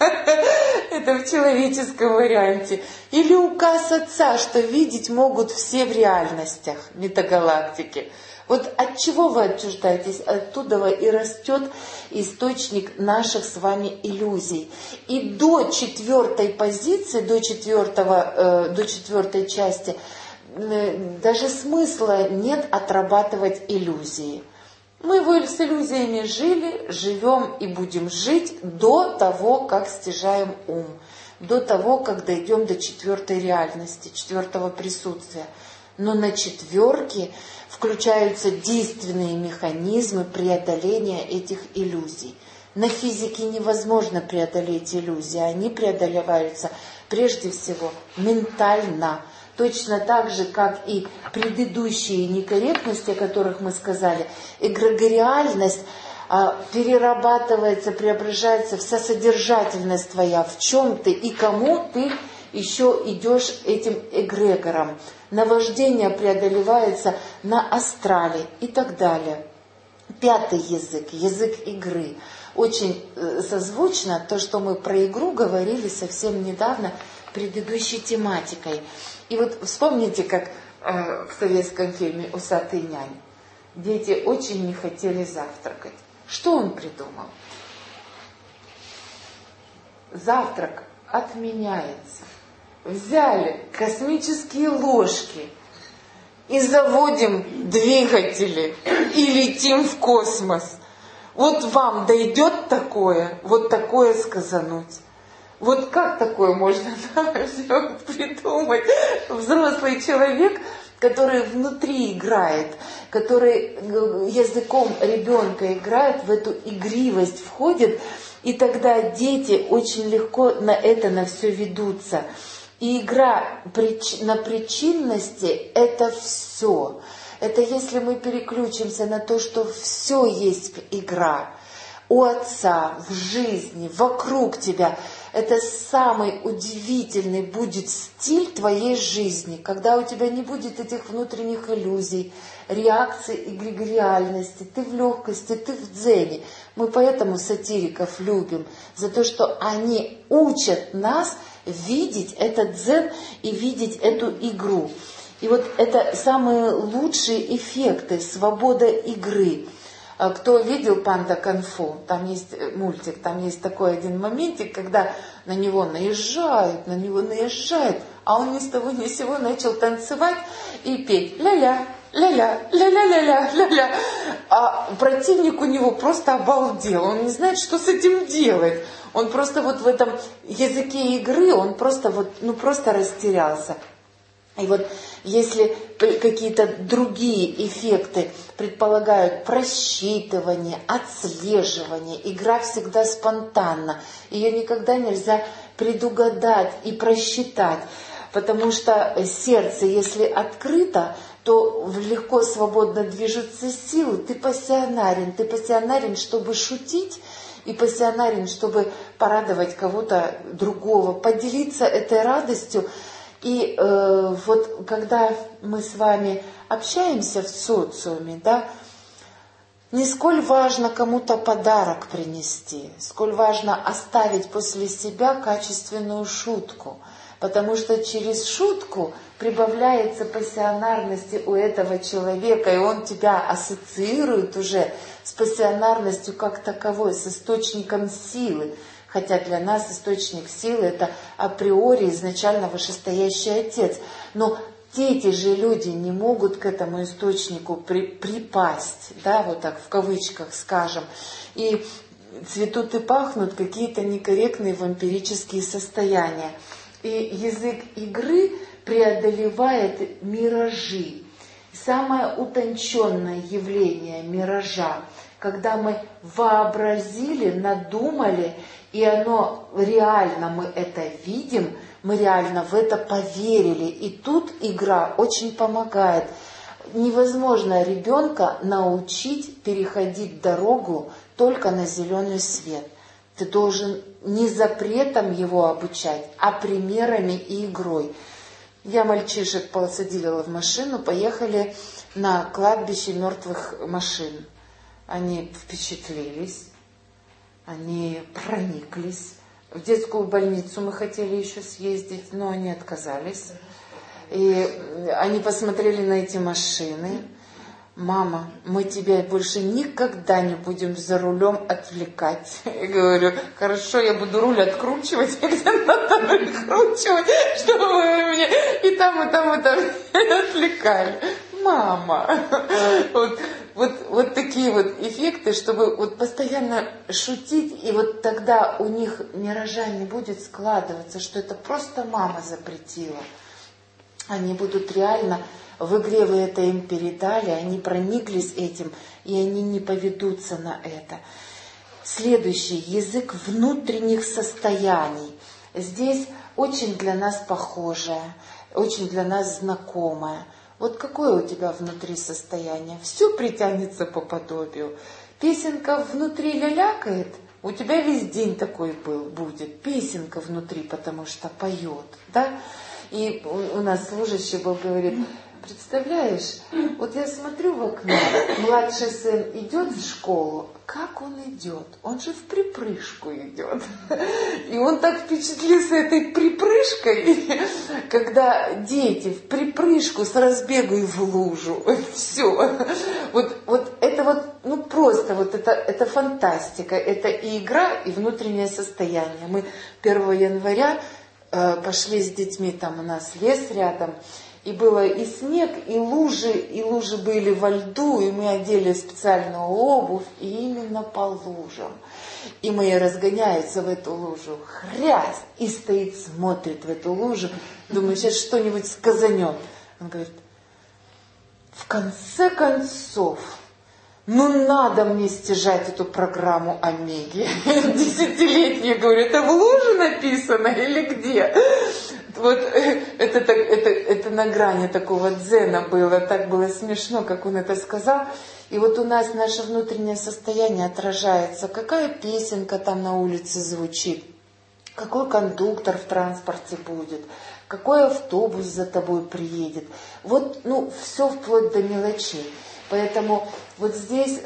Это в человеческом варианте. Или указ Отца, что видеть могут все в реальностях метагалактики. Вот от чего вы отчуждаетесь? Оттуда и растет источник наших с вами иллюзий. И до четвертой позиции, до, четвертого, э, до четвертой части, э, даже смысла нет отрабатывать иллюзии. Мы с иллюзиями жили, живем и будем жить до того, как стяжаем ум, до того, как дойдем до четвертой реальности, четвертого присутствия. Но на четверке включаются действенные механизмы преодоления этих иллюзий. На физике невозможно преодолеть иллюзии, они преодолеваются прежде всего ментально. Точно так же, как и предыдущие некорректности, о которых мы сказали, эгрегориальность перерабатывается, преображается вся содержательность твоя, в чем ты и кому ты еще идешь этим эгрегором. Наваждение преодолевается на астрале и так далее. Пятый язык, язык игры. Очень созвучно то, что мы про игру говорили совсем недавно предыдущей тематикой. И вот вспомните, как э, в советском фильме «Усатый нянь». Дети очень не хотели завтракать. Что он придумал? Завтрак отменяется. Взяли космические ложки и заводим двигатели и летим в космос. Вот вам дойдет такое, вот такое сказануть. Вот как такое можно все придумать? Взрослый человек, который внутри играет, который языком ребенка играет, в эту игривость входит, и тогда дети очень легко на это, на все ведутся. И игра на причинности – это все. Это если мы переключимся на то, что все есть игра. У Отца, в жизни, вокруг тебя. Это самый удивительный будет стиль твоей жизни, когда у тебя не будет этих внутренних иллюзий, реакций и эгрегориальности. Ты в легкости, ты в дзене. Мы поэтому сатириков любим, за то, что они учат нас видеть этот дзен и видеть эту игру. И вот это самые лучшие эффекты, свобода игры. Кто видел «Панда Кунг-фу», там есть мультик, там есть такой один моментик, когда на него наезжают, на него наезжают, а он ни с того ни с сего начал танцевать и петь ля-ля, ля-ля, ля-ля-ля-ля, ля-ля. А противник у него просто обалдел, он не знает, что с этим делать. Он просто вот в этом языке игры, он просто вот, ну просто растерялся. И вот если какие-то другие эффекты предполагают просчитывание, отслеживание, игра всегда спонтанна, ее никогда нельзя предугадать и просчитать, потому что сердце, если открыто, то легко, свободно движутся силы, ты пассионарен, ты пассионарен, чтобы шутить, и пассионарен, чтобы порадовать кого-то другого, поделиться этой радостью. И э, вот когда мы с вами общаемся в социуме, да, не сколь важно кому-то подарок принести, сколь важно оставить после себя качественную шутку, потому что через шутку прибавляется пассионарности у этого человека, и он тебя ассоциирует уже с пассионарностью как таковой, с источником силы. Хотя для нас источник силы – это априори изначально вышестоящий Отец. Но эти же люди не могут к этому источнику при, припасть, да, вот так в кавычках скажем. И цветут и пахнут какие-то некорректные вампирические состояния. И язык игры преодолевает миражи. Самое утонченное явление миража, когда мы вообразили, надумали, и оно реально, мы это видим, мы реально в это поверили. И тут игра очень помогает. Невозможно ребенка научить переходить дорогу только на зеленый свет. Ты должен не запретом его обучать, а примерами и игрой. Я мальчишек посадила в машину, поехали на кладбище мертвых машин. Они впечатлились, они прониклись. В детскую больницу мы хотели еще съездить, но они отказались. И они посмотрели на эти машины. Мама, мы тебя больше никогда не будем за рулем отвлекать. Я говорю, хорошо, я буду руль откручивать, где надо выкручивать, чтобы вы меня и там, и там, и там отвлекали. Мама. Вот, вот, вот такие вот эффекты, чтобы вот постоянно шутить, и вот тогда у них миража не будет складываться, что это просто мама запретила. Они будут реально, в игре вы это им передали, они прониклись этим, и они не поведутся на это. Следующий, язык внутренних состояний. Здесь очень для нас похожее, очень для нас знакомое. Вот какое у тебя внутри состояние? Все притянется по подобию. Песенка внутри лялякает, у тебя весь день такой был, будет. Песенка внутри, потому что поет, да? И у, у нас служащий был, говорит, представляешь, вот я смотрю в окно, младший сын идет в школу, как он идет? Он же в припрыжку идет. И он так впечатлился этой припрыжкой, когда дети в припрыжку с разбегу и в лужу. Все. Вот, вот это вот, ну просто вот это, это фантастика. Это и игра, и внутреннее состояние. Мы первого января э, пошли с детьми, там у нас лес рядом, и было и снег, и лужи, и лужи были во льду, и мы одели специальную обувь, и именно по лужам. И мои разгоняются в эту лужу, хрясь, и стоит, смотрит в эту лужу, думаю, сейчас что-нибудь сказанет. Он говорит, в конце концов, ну надо мне стяжать эту программу Омеги. Десятилетние, говорю, это в луже написано или где? Вот это, это, это на грани такого дзена было, так было смешно, как он это сказал. И вот у нас наше внутреннее состояние отражается, какая песенка там на улице звучит, какой кондуктор в транспорте будет, какой автобус за тобой приедет. Вот, ну, все вплоть до мелочей. Поэтому вот здесь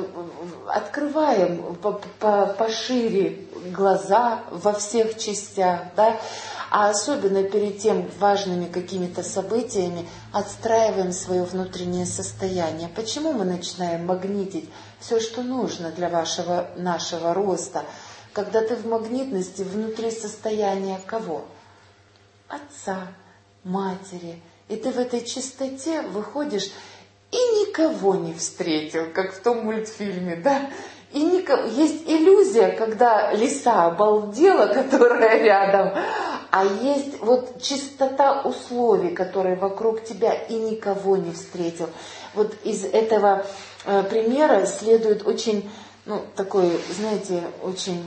открываем пошире глаза во всех частях, да, а особенно перед тем важными какими-то событиями отстраиваем свое внутреннее состояние. Почему мы начинаем магнитить все, что нужно для вашего, нашего роста? Когда ты в магнитности, внутри состояния кого? Отца, матери. И ты в этой чистоте выходишь и никого не встретил, как в том мультфильме, да? И никого... Есть иллюзия, когда лиса обалдела, которая рядом, а есть вот чистота условий, которые вокруг тебя, и никого не встретил. Вот из этого э, примера следует очень, ну, такой, знаете, очень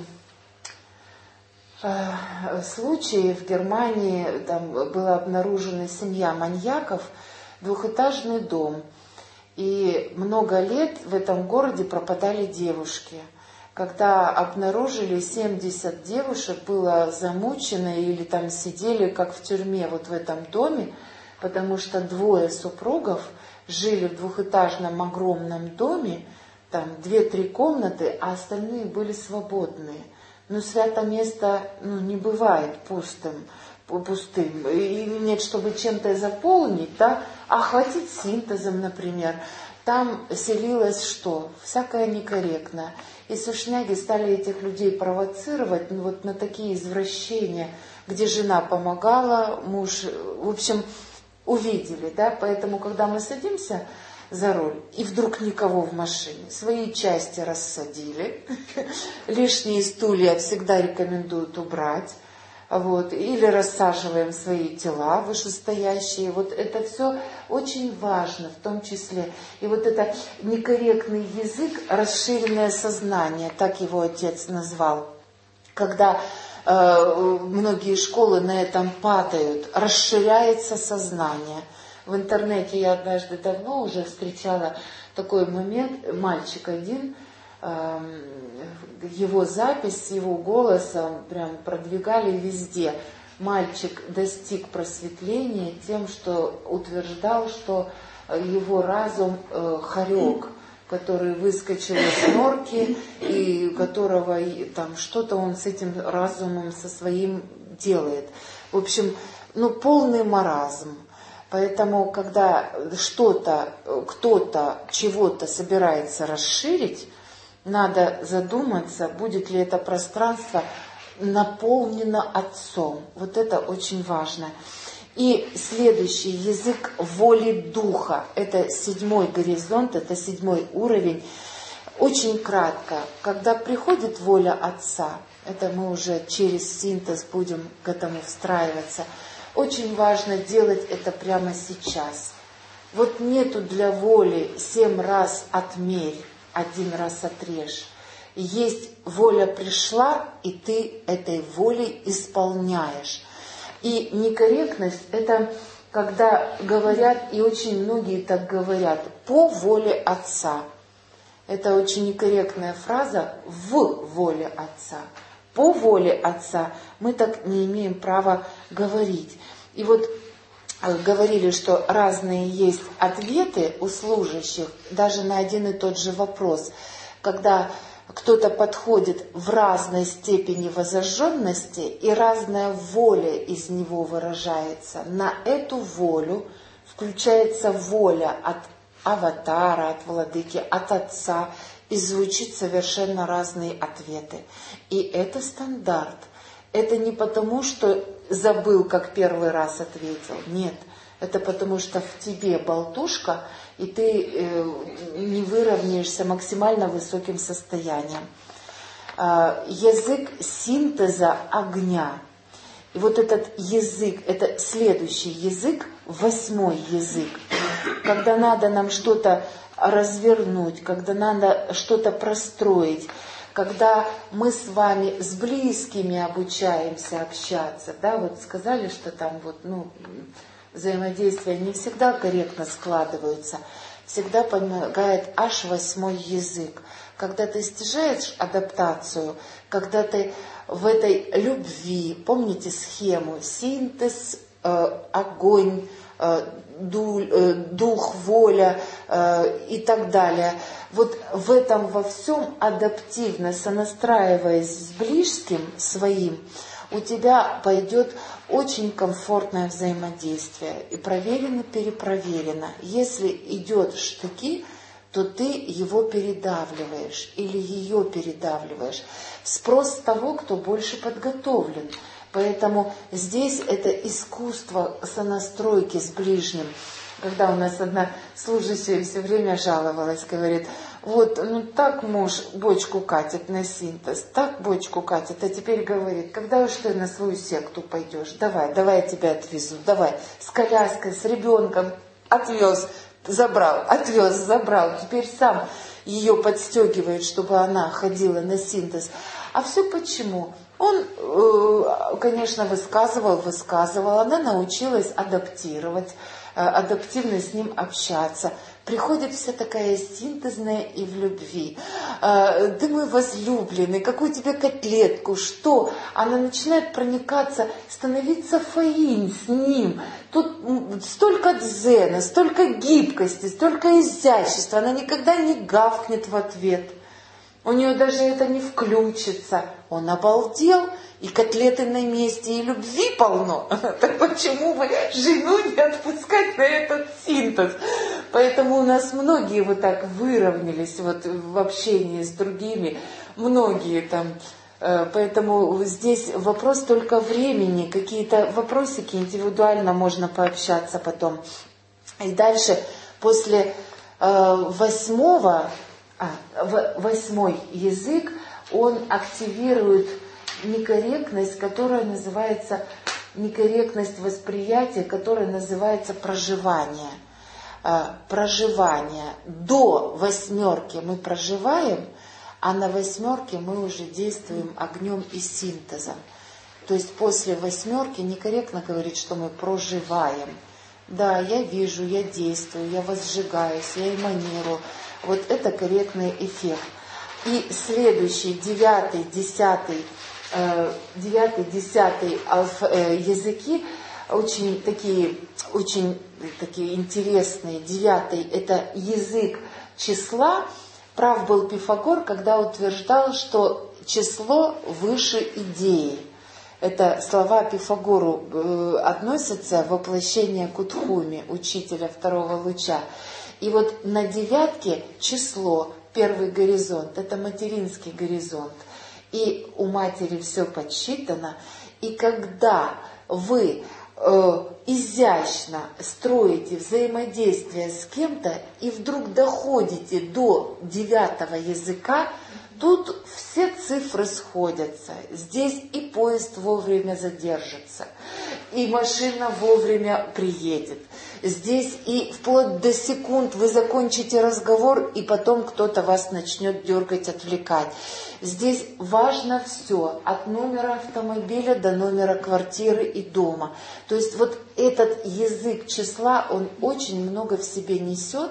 э, случай в Германии, там была обнаружена семья маньяков, двухэтажный дом. И много лет в этом городе пропадали девушки. Когда обнаружили, семьдесят девушек было замучено или там сидели как в тюрьме вот в этом доме, потому что двое супругов жили в двухэтажном огромном доме, там две-три комнаты, а остальные были свободные. Но свято место, ну, не бывает пустым. пустым, и нет, чтобы чем-то заполнить, да, охватить синтезом, например. Там селилось что? Всякое некорректное. И сушняги стали этих людей провоцировать, ну, вот на такие извращения, где жена помогала, муж, в общем, увидели, да, поэтому, когда мы садимся за руль, и вдруг никого в машине, свои части рассадили, лишние стулья всегда рекомендуют убрать, вот, или рассаживаем свои тела вышестоящие. Вот это все очень важно, в том числе. И вот это некорректный язык, расширенное сознание, так его отец назвал. Когда э, многие школы на этом падают, расширяется сознание. В интернете я однажды давно уже встречала такой момент, мальчик один, его запись, его голосом прям продвигали везде. Мальчик достиг просветления тем, что утверждал, что его разум э, хорек, который выскочил из норки, и которого там что-то он с этим разумом, со своим делает. В общем, ну, полный маразм. Поэтому, когда что-то, кто-то чего-то собирается расширить, надо задуматься, будет ли это пространство наполнено Отцом. Вот это очень важно. И следующий язык воли Духа. Это седьмой горизонт, это седьмой уровень. Очень кратко. Когда приходит воля Отца, это мы уже через синтез будем к этому встраиваться, очень важно делать это прямо сейчас. Вот нету для воли семь раз отмерь, один раз отрежь. Есть воля пришла, и ты этой волей исполняешь. И некорректность – это когда говорят, и очень многие так говорят, по воле Отца. Это очень некорректная фраза, в воле Отца. По воле Отца мы так не имеем права говорить. И вот говорили, что разные есть ответы у служащих, даже на один и тот же вопрос. Когда кто-то подходит в разной степени возожженности, и разная воля из него выражается. На эту волю включается воля от аватара, от владыки, от Отца, и звучит совершенно разные ответы. И это стандарт. Это не потому, что забыл, как первый раз ответил. Нет, это потому, что в тебе болтушка, и ты э, не выровняешься максимально высоким состоянием. Э, язык синтеза огня. И вот этот язык, это следующий язык, восьмой язык. Когда надо нам что-то развернуть, когда надо что-то простроить, когда мы с вами с близкими обучаемся общаться, да, вот сказали, что там вот, ну, взаимодействия не всегда корректно складываются, всегда помогает аж восьмой язык. Когда ты стяжаешь адаптацию, когда ты в этой любви, помните схему, синтез, э, огонь, э, ду, э, дух, воля э, и так далее. Вот в этом во всем адаптивно, сонастраиваясь с ближним своим, у тебя пойдет очень комфортное взаимодействие. И проверено, перепроверено. Если идет в штыки, то ты его передавливаешь или ее передавливаешь. Спрос того, кто больше подготовлен. Поэтому здесь это искусство сонастройки с ближним. Когда у нас одна служащая все время жаловалась, говорит, вот, ну так муж бочку катит на синтез, так бочку катит, а теперь говорит, когда уж ты на свою секту пойдешь, давай, давай я тебя отвезу, давай, с коляской, с ребенком, отвез, забрал, отвез, забрал, теперь сам ее подстегивает, чтобы она ходила на синтез. А все почему? Он, конечно, высказывал, высказывал, она научилась адаптировать, адаптивно с ним общаться. Приходит вся такая синтезная и в любви. Ты мой возлюбленный, какую тебе котлетку, что? Она начинает проникаться, становиться фаин с ним. Тут столько дзена, столько гибкости, столько изящества. Она никогда не гавкнет в ответ. У нее даже это не включится. Он обалдел, и котлеты на месте, и любви полно. Так почему бы жену не отпускать на этот синтез? Поэтому у нас многие вот так выровнялись вот в общении с другими. Многие там. Поэтому здесь вопрос только времени. Какие-то вопросики индивидуально можно пообщаться потом. И дальше, после восьмого... А, восьмой язык, он активирует некорректность, которая называется, некорректность восприятия, которая называется проживание. А, проживание. До восьмерки мы проживаем, а на восьмерке мы уже действуем огнем и синтезом. То есть после восьмерки некорректно говорить, что мы проживаем. Да, я вижу, я действую, я возжигаюсь, я эманирую. Вот это корректный эффект. И следующий, девятый, десятый, э, девятый, десятый алф, э, языки, очень такие, очень такие интересные. Девятый – это язык числа. Прав был Пифагор, когда утверждал, что число выше идеи. Это слова Пифагору э, относятся в воплощение Кутхуми, учителя второго луча. И вот на девятке число, первый горизонт, это материнский горизонт. И у матери все подсчитано. И когда вы э, изящно строите взаимодействие с кем-то и вдруг доходите до девятого языка, тут все цифры сходятся. Здесь и поезд вовремя задержится, и машина вовремя приедет. Здесь и вплоть до секунд вы закончите разговор, и потом кто-то вас начнет дергать, отвлекать. Здесь важно все, от номера автомобиля до номера квартиры и дома. То есть вот этот язык числа, он очень много в себе несет,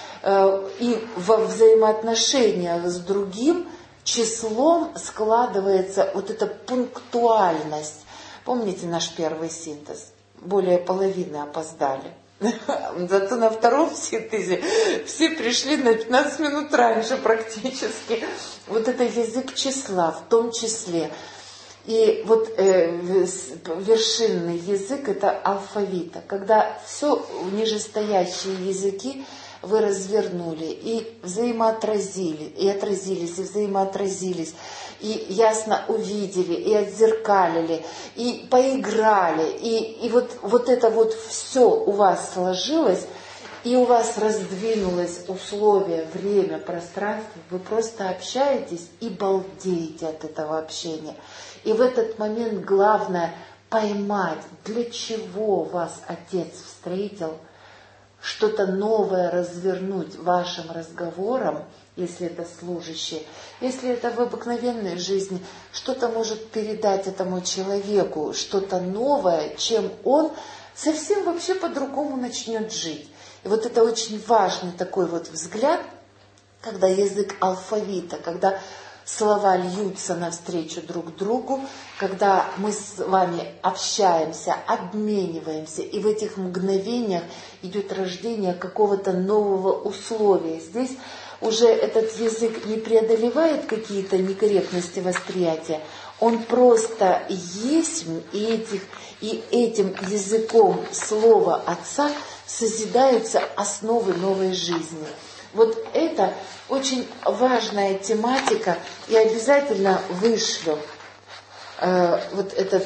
и во взаимоотношениях с другим числом складывается вот эта пунктуальность. Помните наш первый синтез? Более половины опоздали. Зато на втором синтезе все пришли на пятнадцать минут раньше практически. Вот это язык числа в том числе. И вот э, вершинный язык — это алфавита. Когда все нижестоящие языки вы развернули и взаимоотразили, и отразились, и взаимоотразились, и ясно увидели, и отзеркалили, и поиграли, и, и вот, вот это вот все у вас сложилось, и у вас раздвинулось условие, время, пространство, вы просто общаетесь и балдеете от этого общения. И в этот момент главное поймать, для чего вас Отец встретил, что-то новое развернуть вашим разговором, если это служащий, если это в обыкновенной жизни, что-то может передать этому человеку, что-то новое, чем он совсем вообще по-другому начнет жить. И вот это очень важный такой вот взгляд, когда язык алфавита, когда слова льются навстречу друг другу, когда мы с вами общаемся, обмениваемся, и в этих мгновениях идет рождение какого-то нового условия. Здесь уже этот язык не преодолевает какие-то некорректности восприятия, он просто есть, и, этих, и этим языком слова Отца созидаются основы новой жизни. Вот это очень важная тематика, и обязательно вышлю э, вот, этот,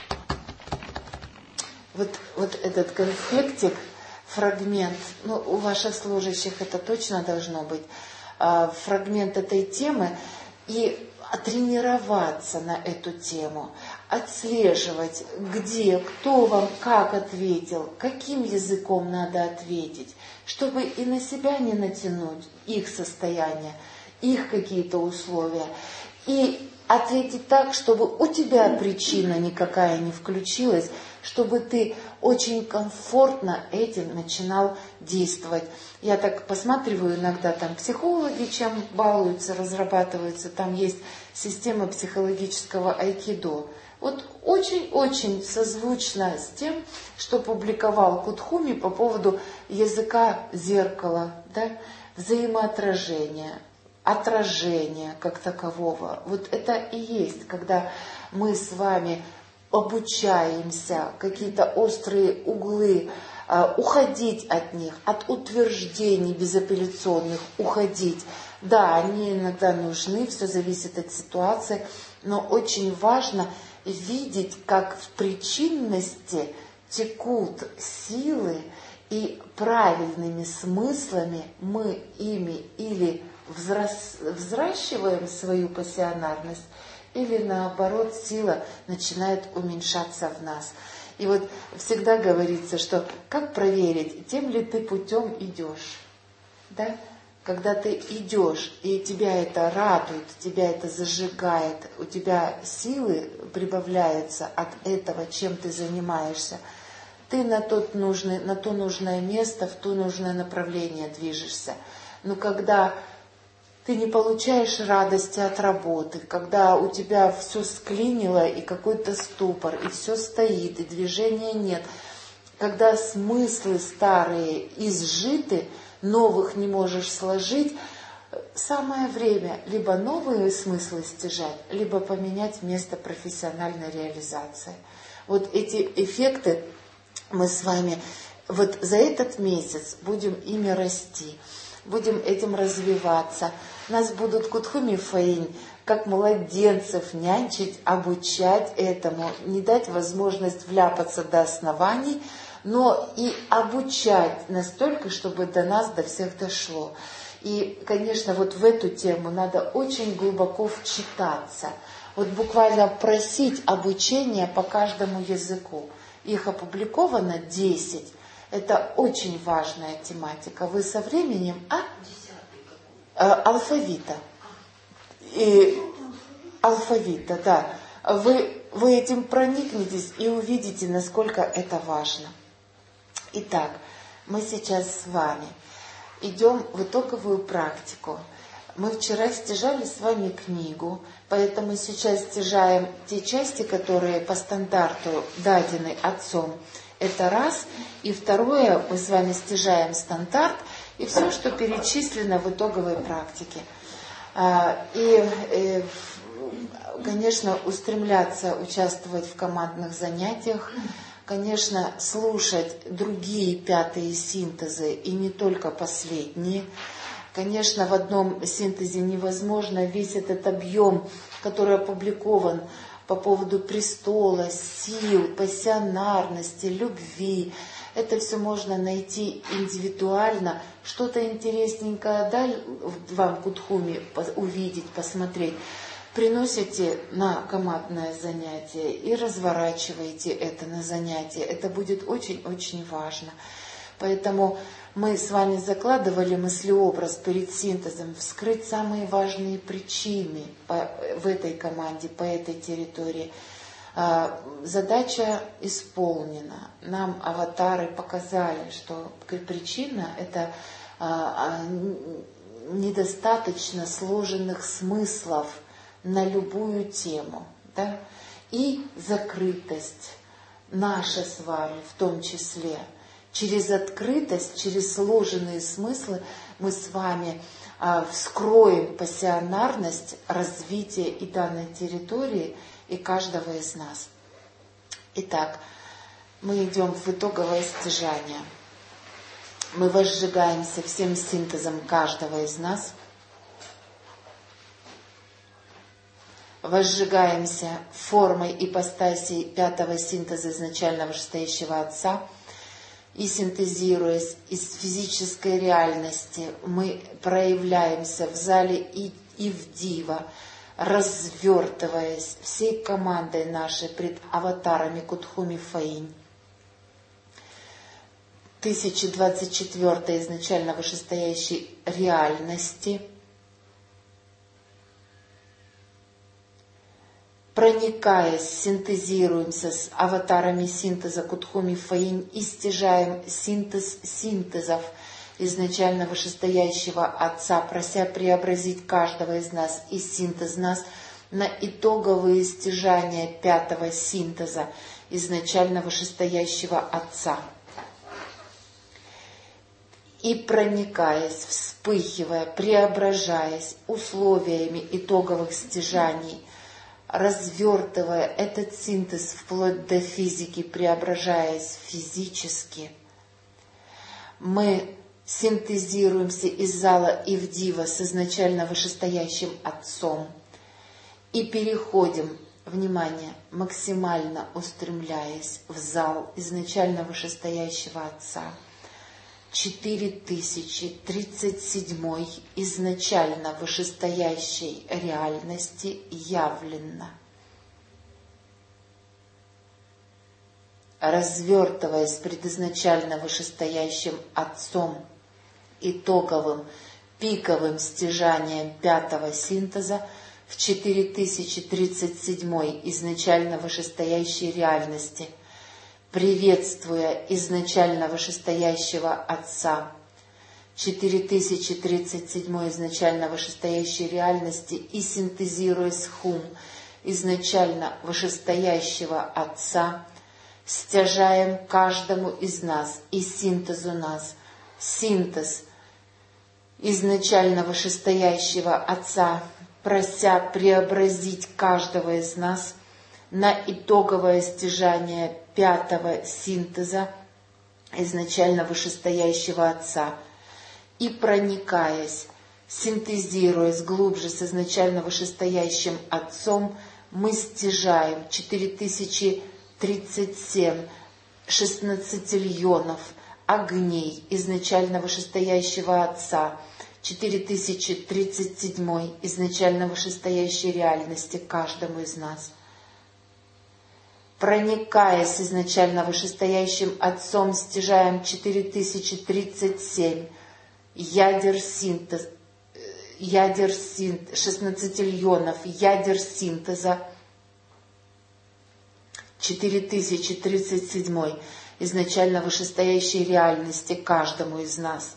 вот, вот этот конспектик, фрагмент, ну, у ваших служащих это точно должно быть, э, фрагмент этой темы, и тренироваться на эту тему, отслеживать, где, кто вам как ответил, каким языком надо ответить, чтобы и на себя не натянуть их состояние, их какие-то условия, и ответить так, чтобы у тебя причина никакая не включилась, чтобы ты очень комфортно этим начинал действовать. Я так посматриваю иногда, там психологи чем балуются, разрабатываются, там есть система психологического айкидо. Вот очень-очень созвучно с тем, что публиковал Кутхуми по поводу языка зеркала, да, взаимоотражения, отражения как такового. Вот это и есть, когда мы с вами обучаемся, какие-то острые углы, э, уходить от них, от утверждений безапелляционных, уходить. Да, они иногда нужны, все зависит от ситуации, но очень важно видеть, как в причинности текут силы, и правильными смыслами мы ими или взрас... взращиваем свою пассионарность, или наоборот сила начинает уменьшаться в нас. И вот всегда говорится, что как проверить, тем ли ты путем идешь, да? Когда ты идешь, и тебя это радует, тебя это зажигает, у тебя силы прибавляются от этого, чем ты занимаешься, ты на, тот нужный, на то нужное место, в то нужное направление движешься. Но когда ты не получаешь радости от работы, когда у тебя все склинило, и какой-то ступор, и все стоит, и движения нет, когда смыслы старые изжиты, новых не можешь сложить, самое время либо новые смыслы стяжать, либо поменять место профессиональной реализации. Вот эти эффекты мы с вами вот за этот месяц будем ими расти, будем этим развиваться. Нас будут Кутхуми Фаинь как младенцев нянчить, обучать этому, не дать возможность вляпаться до оснований, но и обучать настолько, чтобы до нас, до всех дошло. И, конечно, вот в эту тему надо очень глубоко вчитаться. Вот буквально просить обучения по каждому языку. их опубликовано десять. Это очень важная тематика. Вы со временем... А? Алфавита. И алфавита, да. Вы, вы этим проникнетесь и увидите, насколько это важно. Итак, мы сейчас с вами идем в итоговую практику. Мы вчера стяжали с вами книгу, поэтому сейчас стяжаем те части, которые по стандарту дадены отцом. Это раз. И второе, мы с вами стяжаем стандарт и все, что перечислено в итоговой практике. И, конечно, устремляться участвовать в командных занятиях, конечно, слушать другие пятые синтезы и не только последние. Конечно, в одном синтезе невозможно весь этот объем, который опубликован по поводу престола, сил, пассионарности, любви. Это все можно найти индивидуально. Что-то интересненькое дай вам Кутхуми увидеть, посмотреть. Приносите на командное занятие и разворачиваете это на занятие. Это будет очень-очень важно. Поэтому мы с вами закладывали мыслеобраз перед синтезом, вскрыть самые важные причины по, в этой команде, по этой территории. А, задача исполнена. Нам аватары показали, что причина – это а, а, недостаточно сложенных смыслов на любую тему. Да? И закрытость наша с вами в том числе. Через открытость, через сложенные смыслы мы с вами а, вскроем пассионарность развития и данной территории, и каждого из нас. Итак, мы идем в итоговое стяжание. Мы возжигаемся всем синтезом каждого из нас. Возжигаемся формой ипостаси пятого синтеза изначального вышестоящего Отца. И синтезируясь из физической реальности, мы проявляемся в зале и, и в Дива, развертываясь всей командой нашей пред аватарами Кутхуми Фаинь. тысяча двадцать четвёртая изначально вышестоящей реальности. Проникаясь, синтезируемся с аватарами синтеза Кутхуми Фаинь и стяжаем синтез синтезов изначально вышестоящего Отца, прося преобразить каждого из нас и синтез нас на итоговые стяжания пятого синтеза изначально вышестоящего Отца. И проникаясь, вспыхивая, преображаясь условиями итоговых стяжаний, развертывая этот синтез вплоть до физики, преображаясь физически, мы синтезируемся из зала Ивдива с изначально вышестоящим Отцом и переходим, внимание, максимально устремляясь в зал изначально вышестоящего Отца, четыре тысячи тридцать седьмой изначально вышестоящей реальности явленно. Развертываясь пред изначально вышестоящим Отцом, итоговым, пиковым стяжанием пятого синтеза в четыре тысячи тридцать седьмой изначально вышестоящей реальности, приветствуя изначально вышестоящего Отца, четыре тысячи тридцать седьмой изначально вышестоящей реальности и синтезируя с Хум изначально вышестоящего Отца, стяжаем каждому из нас и синтезу нас, синтез изначально вышестоящего Отца, прося преобразить каждого из нас на итоговое стяжание пятого синтеза изначально вышестоящего Отца и проникаясь, синтезируясь глубже с изначально вышестоящим Отцом, мы стяжаем четыре тысячи тридцать семь шестнадцатиллионов огней изначально вышестоящего Отца, четыре тысячи тридцать седьмой изначально вышестоящей реальности каждому из нас. проникая с изначально вышестоящим Отцом, стяжаем четыре тысячи тридцать семь ядер синтеза, ядер синтеза, шестнадцатиллионов ядер синтеза, четыре тысячи тридцать семь изначально вышестоящей реальности каждому из нас.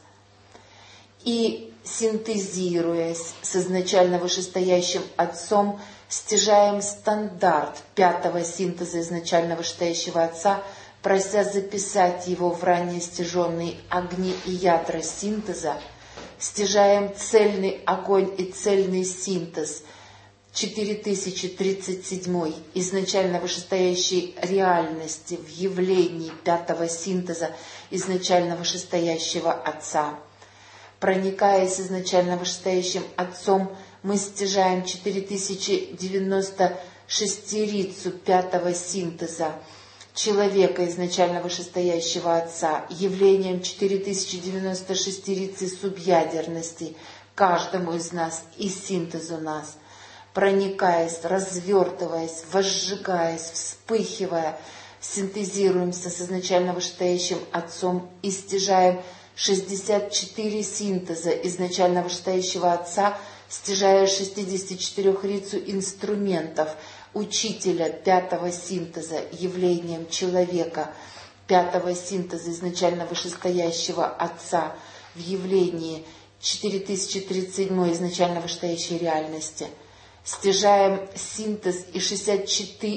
И синтезируясь с изначально вышестоящим Отцом, стяжаем стандарт пятого синтеза изначально вышестоящего Отца, прося записать его в ранее стяженные огни и ядра синтеза, стяжаем цельный огонь и цельный синтез четыре тысячи тридцать семь изначально вышестоящей реальности в явлении пятого синтеза изначально вышестоящего Отца. Проникая с изначально вышестоящим Отцом, мы стяжаем четыре тысячи девяносто шестерицу пятого синтеза человека изначально вышестоящего Отца, явлением четыре тысячи девяносто шестерицы субъядерности каждому из нас и синтезу нас, проникаясь, развертываясь, возжигаясь, вспыхивая, синтезируемся с изначально вышестоящим Отцом и стяжаем шестьдесят четыре синтеза изначально вышестоящего Отца, стяжая шестьдесят четыре рицу инструментов учителя пятого синтеза, явлением человека пятого синтеза изначально вышестоящего Отца в явлении четыре тысячи тридцать семь изначально вышестоящей реальности. Стяжаем синтез и шестьдесят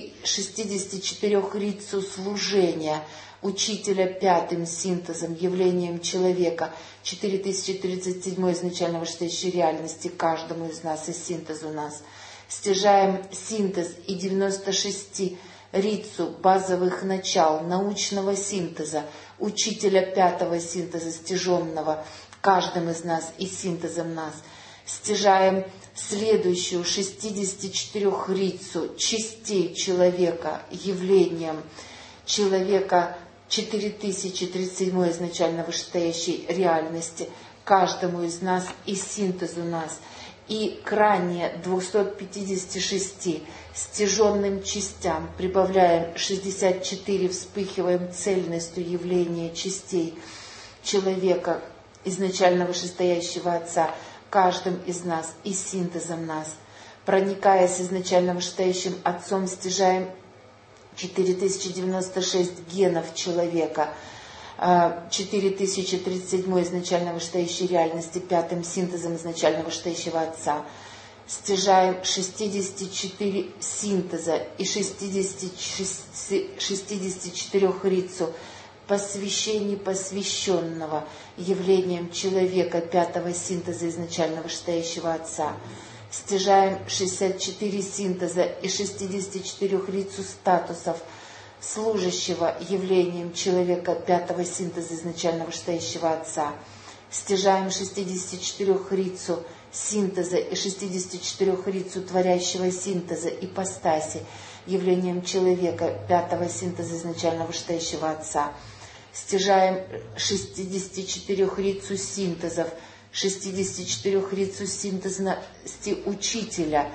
четыре рицу служения учителя пятым синтезом, явлением человека четыре тысячи тридцать семь изначально вышестоящей реальности каждому из нас и синтезу нас. Стяжаем синтез и девяносто шесть рицу базовых начал научного синтеза учителя пятого синтеза стяженного каждым из нас и синтезом нас. Стяжаем следующую шестьдесят четыре рицу частей человека, явлением человека четыре тысячи тридцать семь изначально вышестоящей реальности каждому из нас и синтезу нас. И к ранее двухстам пятидесяти шести стяженным частям прибавляем шестьдесят четыре, вспыхиваем цельностью явления частей человека изначально вышестоящего Отца каждым из нас и синтезом нас. Проникая с изначально вышестоящим Отцом, стяжаем четыре тысячи девяносто шесть генов человека, четыре тысячи тридцать семь изначально вышестоящей реальности пятым синтезом изначально вышестоящего Отца. Стяжаем шестьдесят четыре синтеза и шестьдесят четыре рицу посвящений посвященного явлением человека пятого синтеза изначально вышестоящего Отца. Стяжаем шестьдесят четыре синтеза и шестьдесят четыре рицу статусов служащего явлением человека пятого синтеза изначально вышестоящего Отца. Стяжаем шестьдесят четыре рицу синтеза и шестьдесят четыре рицу творящего синтеза ипостаси явлением человека пятого синтеза изначально вышестоящего Отца. Стяжаем шестьдесят четыре рицу синтезов, шестьдесят четыре рицу синтезности учителя,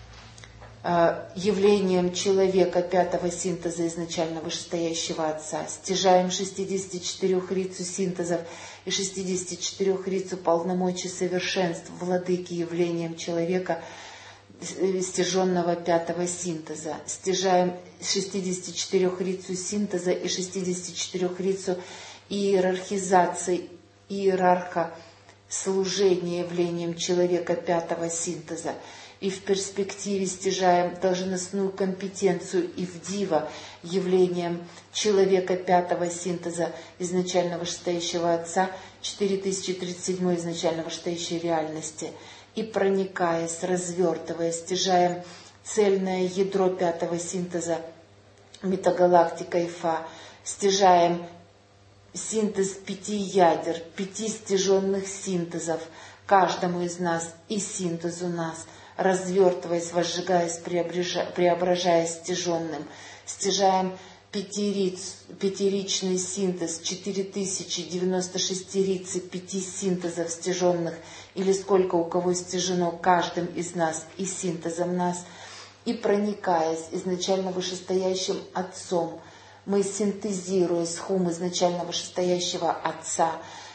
явлением человека пятого синтеза изначально вышестоящего Отца. Стяжаем шестьдесят четыре рицу синтезов и шестьдесят четыре рицу полномочий совершенств владыки явлением человека стяженного пятого синтеза. Стяжаем шестьдесят четыре рицу синтеза и шестьдесят четыре рицу иерархизации иерарха служения явлением человека пятого синтеза. И в перспективе стяжаем должностную компетенцию Ивдива явлением человека пятого синтеза изначально вышестоящего Отца четыре тысячи тридцать семь изначально вышестоящей реальности. И проникаясь, развертываясь, стяжаем цельное ядро пятого синтеза метагалактика Ифа, стяжаем синтез пяти ядер, пяти стяженных синтезов каждому из нас и синтезу нас, развертываясь, возжигаясь, преображаясь стяженным. Стяжаем пятириц, пятиричный синтез, четыре тысячи девяносто шесть рицы, пяти синтезов стяженных, или сколько у кого стяжено каждым из нас и синтезом нас, и проникаясь изначально вышестоящим Отцом, мы, синтезируя схум изначально вышестоящего Отца,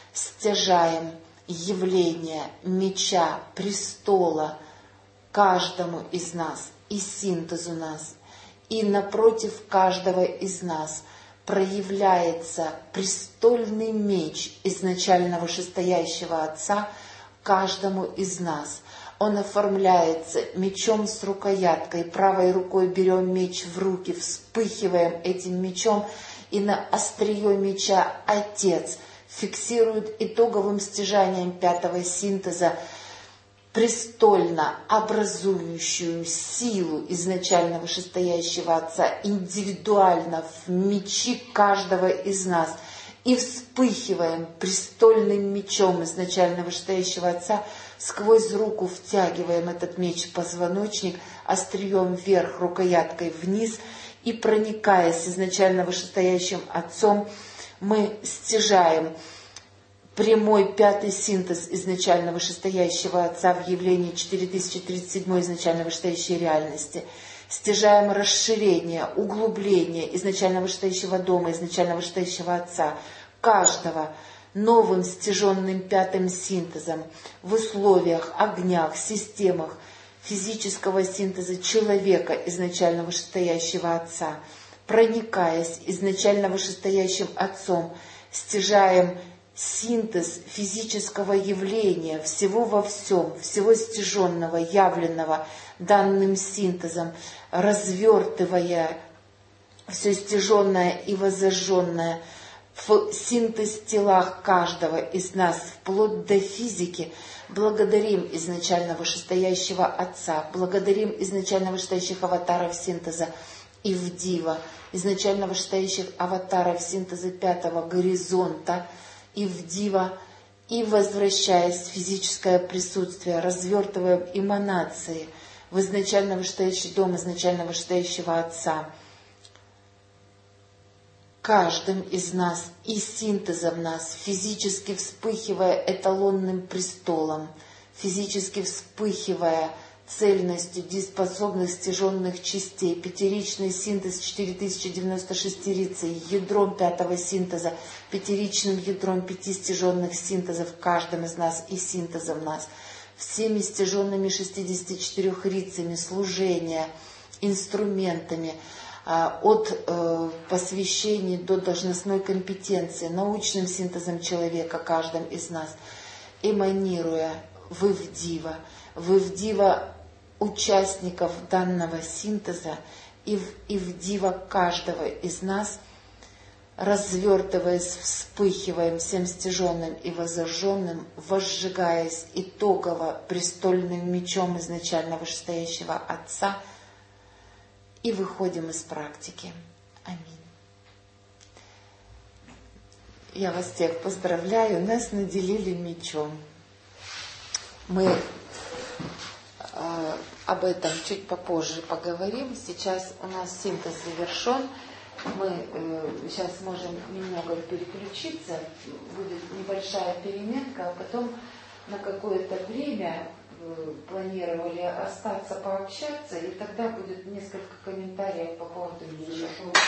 стяжаем явление меча, престола каждому из нас и синтезу нас. И напротив каждого из нас проявляется престольный меч изначально вышестоящего Отца каждому из нас. Он оформляется мечом с рукояткой. Правой рукой берем меч в руки, вспыхиваем этим мечом, и на острие меча Отец фиксирует итоговым стяжанием пятого синтеза престольно образующую силу изначально вышестоящего Отца индивидуально в мечи каждого из нас. И вспыхиваем престольным мечом изначально вышестоящего Отца, сквозь руку втягиваем этот меч в позвоночник, острием вверх, рукояткой вниз, и проникаясь изначально вышестоящим Отцом, мы стяжаем прямой пятый синтез изначально вышестоящего Отца в явлении четыре тысячи тридцать семь изначально вышестоящей реальности. Стяжаем расширение, углубление изначально вышестоящего дома, изначально вышестоящего Отца, каждого новым стяженным пятым синтезом в условиях, огнях, системах физического синтеза человека изначально вышестоящего Отца. Проникаясь изначально вышестоящим Отцом, стяжаем синтез физического явления, всего во всем, всего стяженного, явленного данным синтезом, развертывая все стяженное и воззажженное в синтез телах каждого из нас, вплоть до физики. Благодарим изначально вышестоящего Отца, благодарим изначально вышестоящих аватаров синтеза Ивдива, изначально вышестоящих аватаров синтеза пятого горизонта Ивдива, и, возвращаясь в физическое присутствие, развертываем эманации в изначально вышестоящий дом изначально вышестоящего Отца, каждым из нас и синтезом нас, физически вспыхивая эталонным престолом, физически вспыхивая цельностью дееспособных стяженных частей, пятеричный синтез четыре тысячи девяносто шестерицей, ядром пятого синтеза, пятеричным ядром пяти стяженных синтезов каждым из нас и синтезом нас, всеми стяженными шестьюдесятью четырьмя рицами служения, инструментами, от э, посвящений до должностной компетенции, научным синтезом человека каждым из нас, эманируя в Ивдива, в Ивдива участников данного синтеза и в Ивдива каждого из нас, развертываясь, вспыхиваем всем стяженным и воззажженным, возжигаясь итогово престольным мечом изначально вышестоящего Отца, и выходим из практики. Аминь. Я вас всех поздравляю, нас наделили мечом. Мы э, об этом чуть попозже поговорим. Сейчас у нас синтез завершен. Мы э, сейчас можем немного переключиться. Будет небольшая переменка, а потом на какое-то время э, планировали остаться пообщаться, и тогда будет несколько комментариев по поводу меча.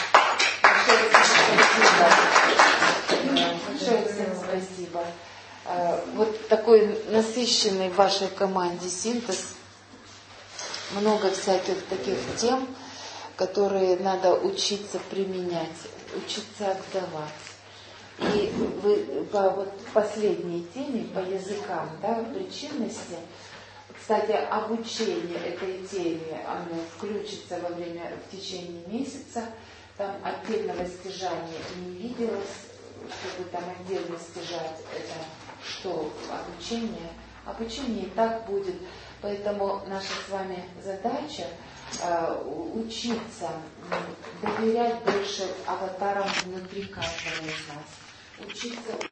Большое всем спасибо. Вот такой насыщенный в вашей команде синтез, много всяких таких тем, которые надо учиться применять, учиться отдавать. И вы по вот последней теме, по языкам, да, причинности, кстати, обучение этой теме, оно включится во время, в течение месяца, там отдельного стяжания не виделось, чтобы там отдельно стяжать это, что обучение, обучение и так будет. Поэтому наша с вами задача э, учиться доверять больше аватарам внутри каждого из нас. Учиться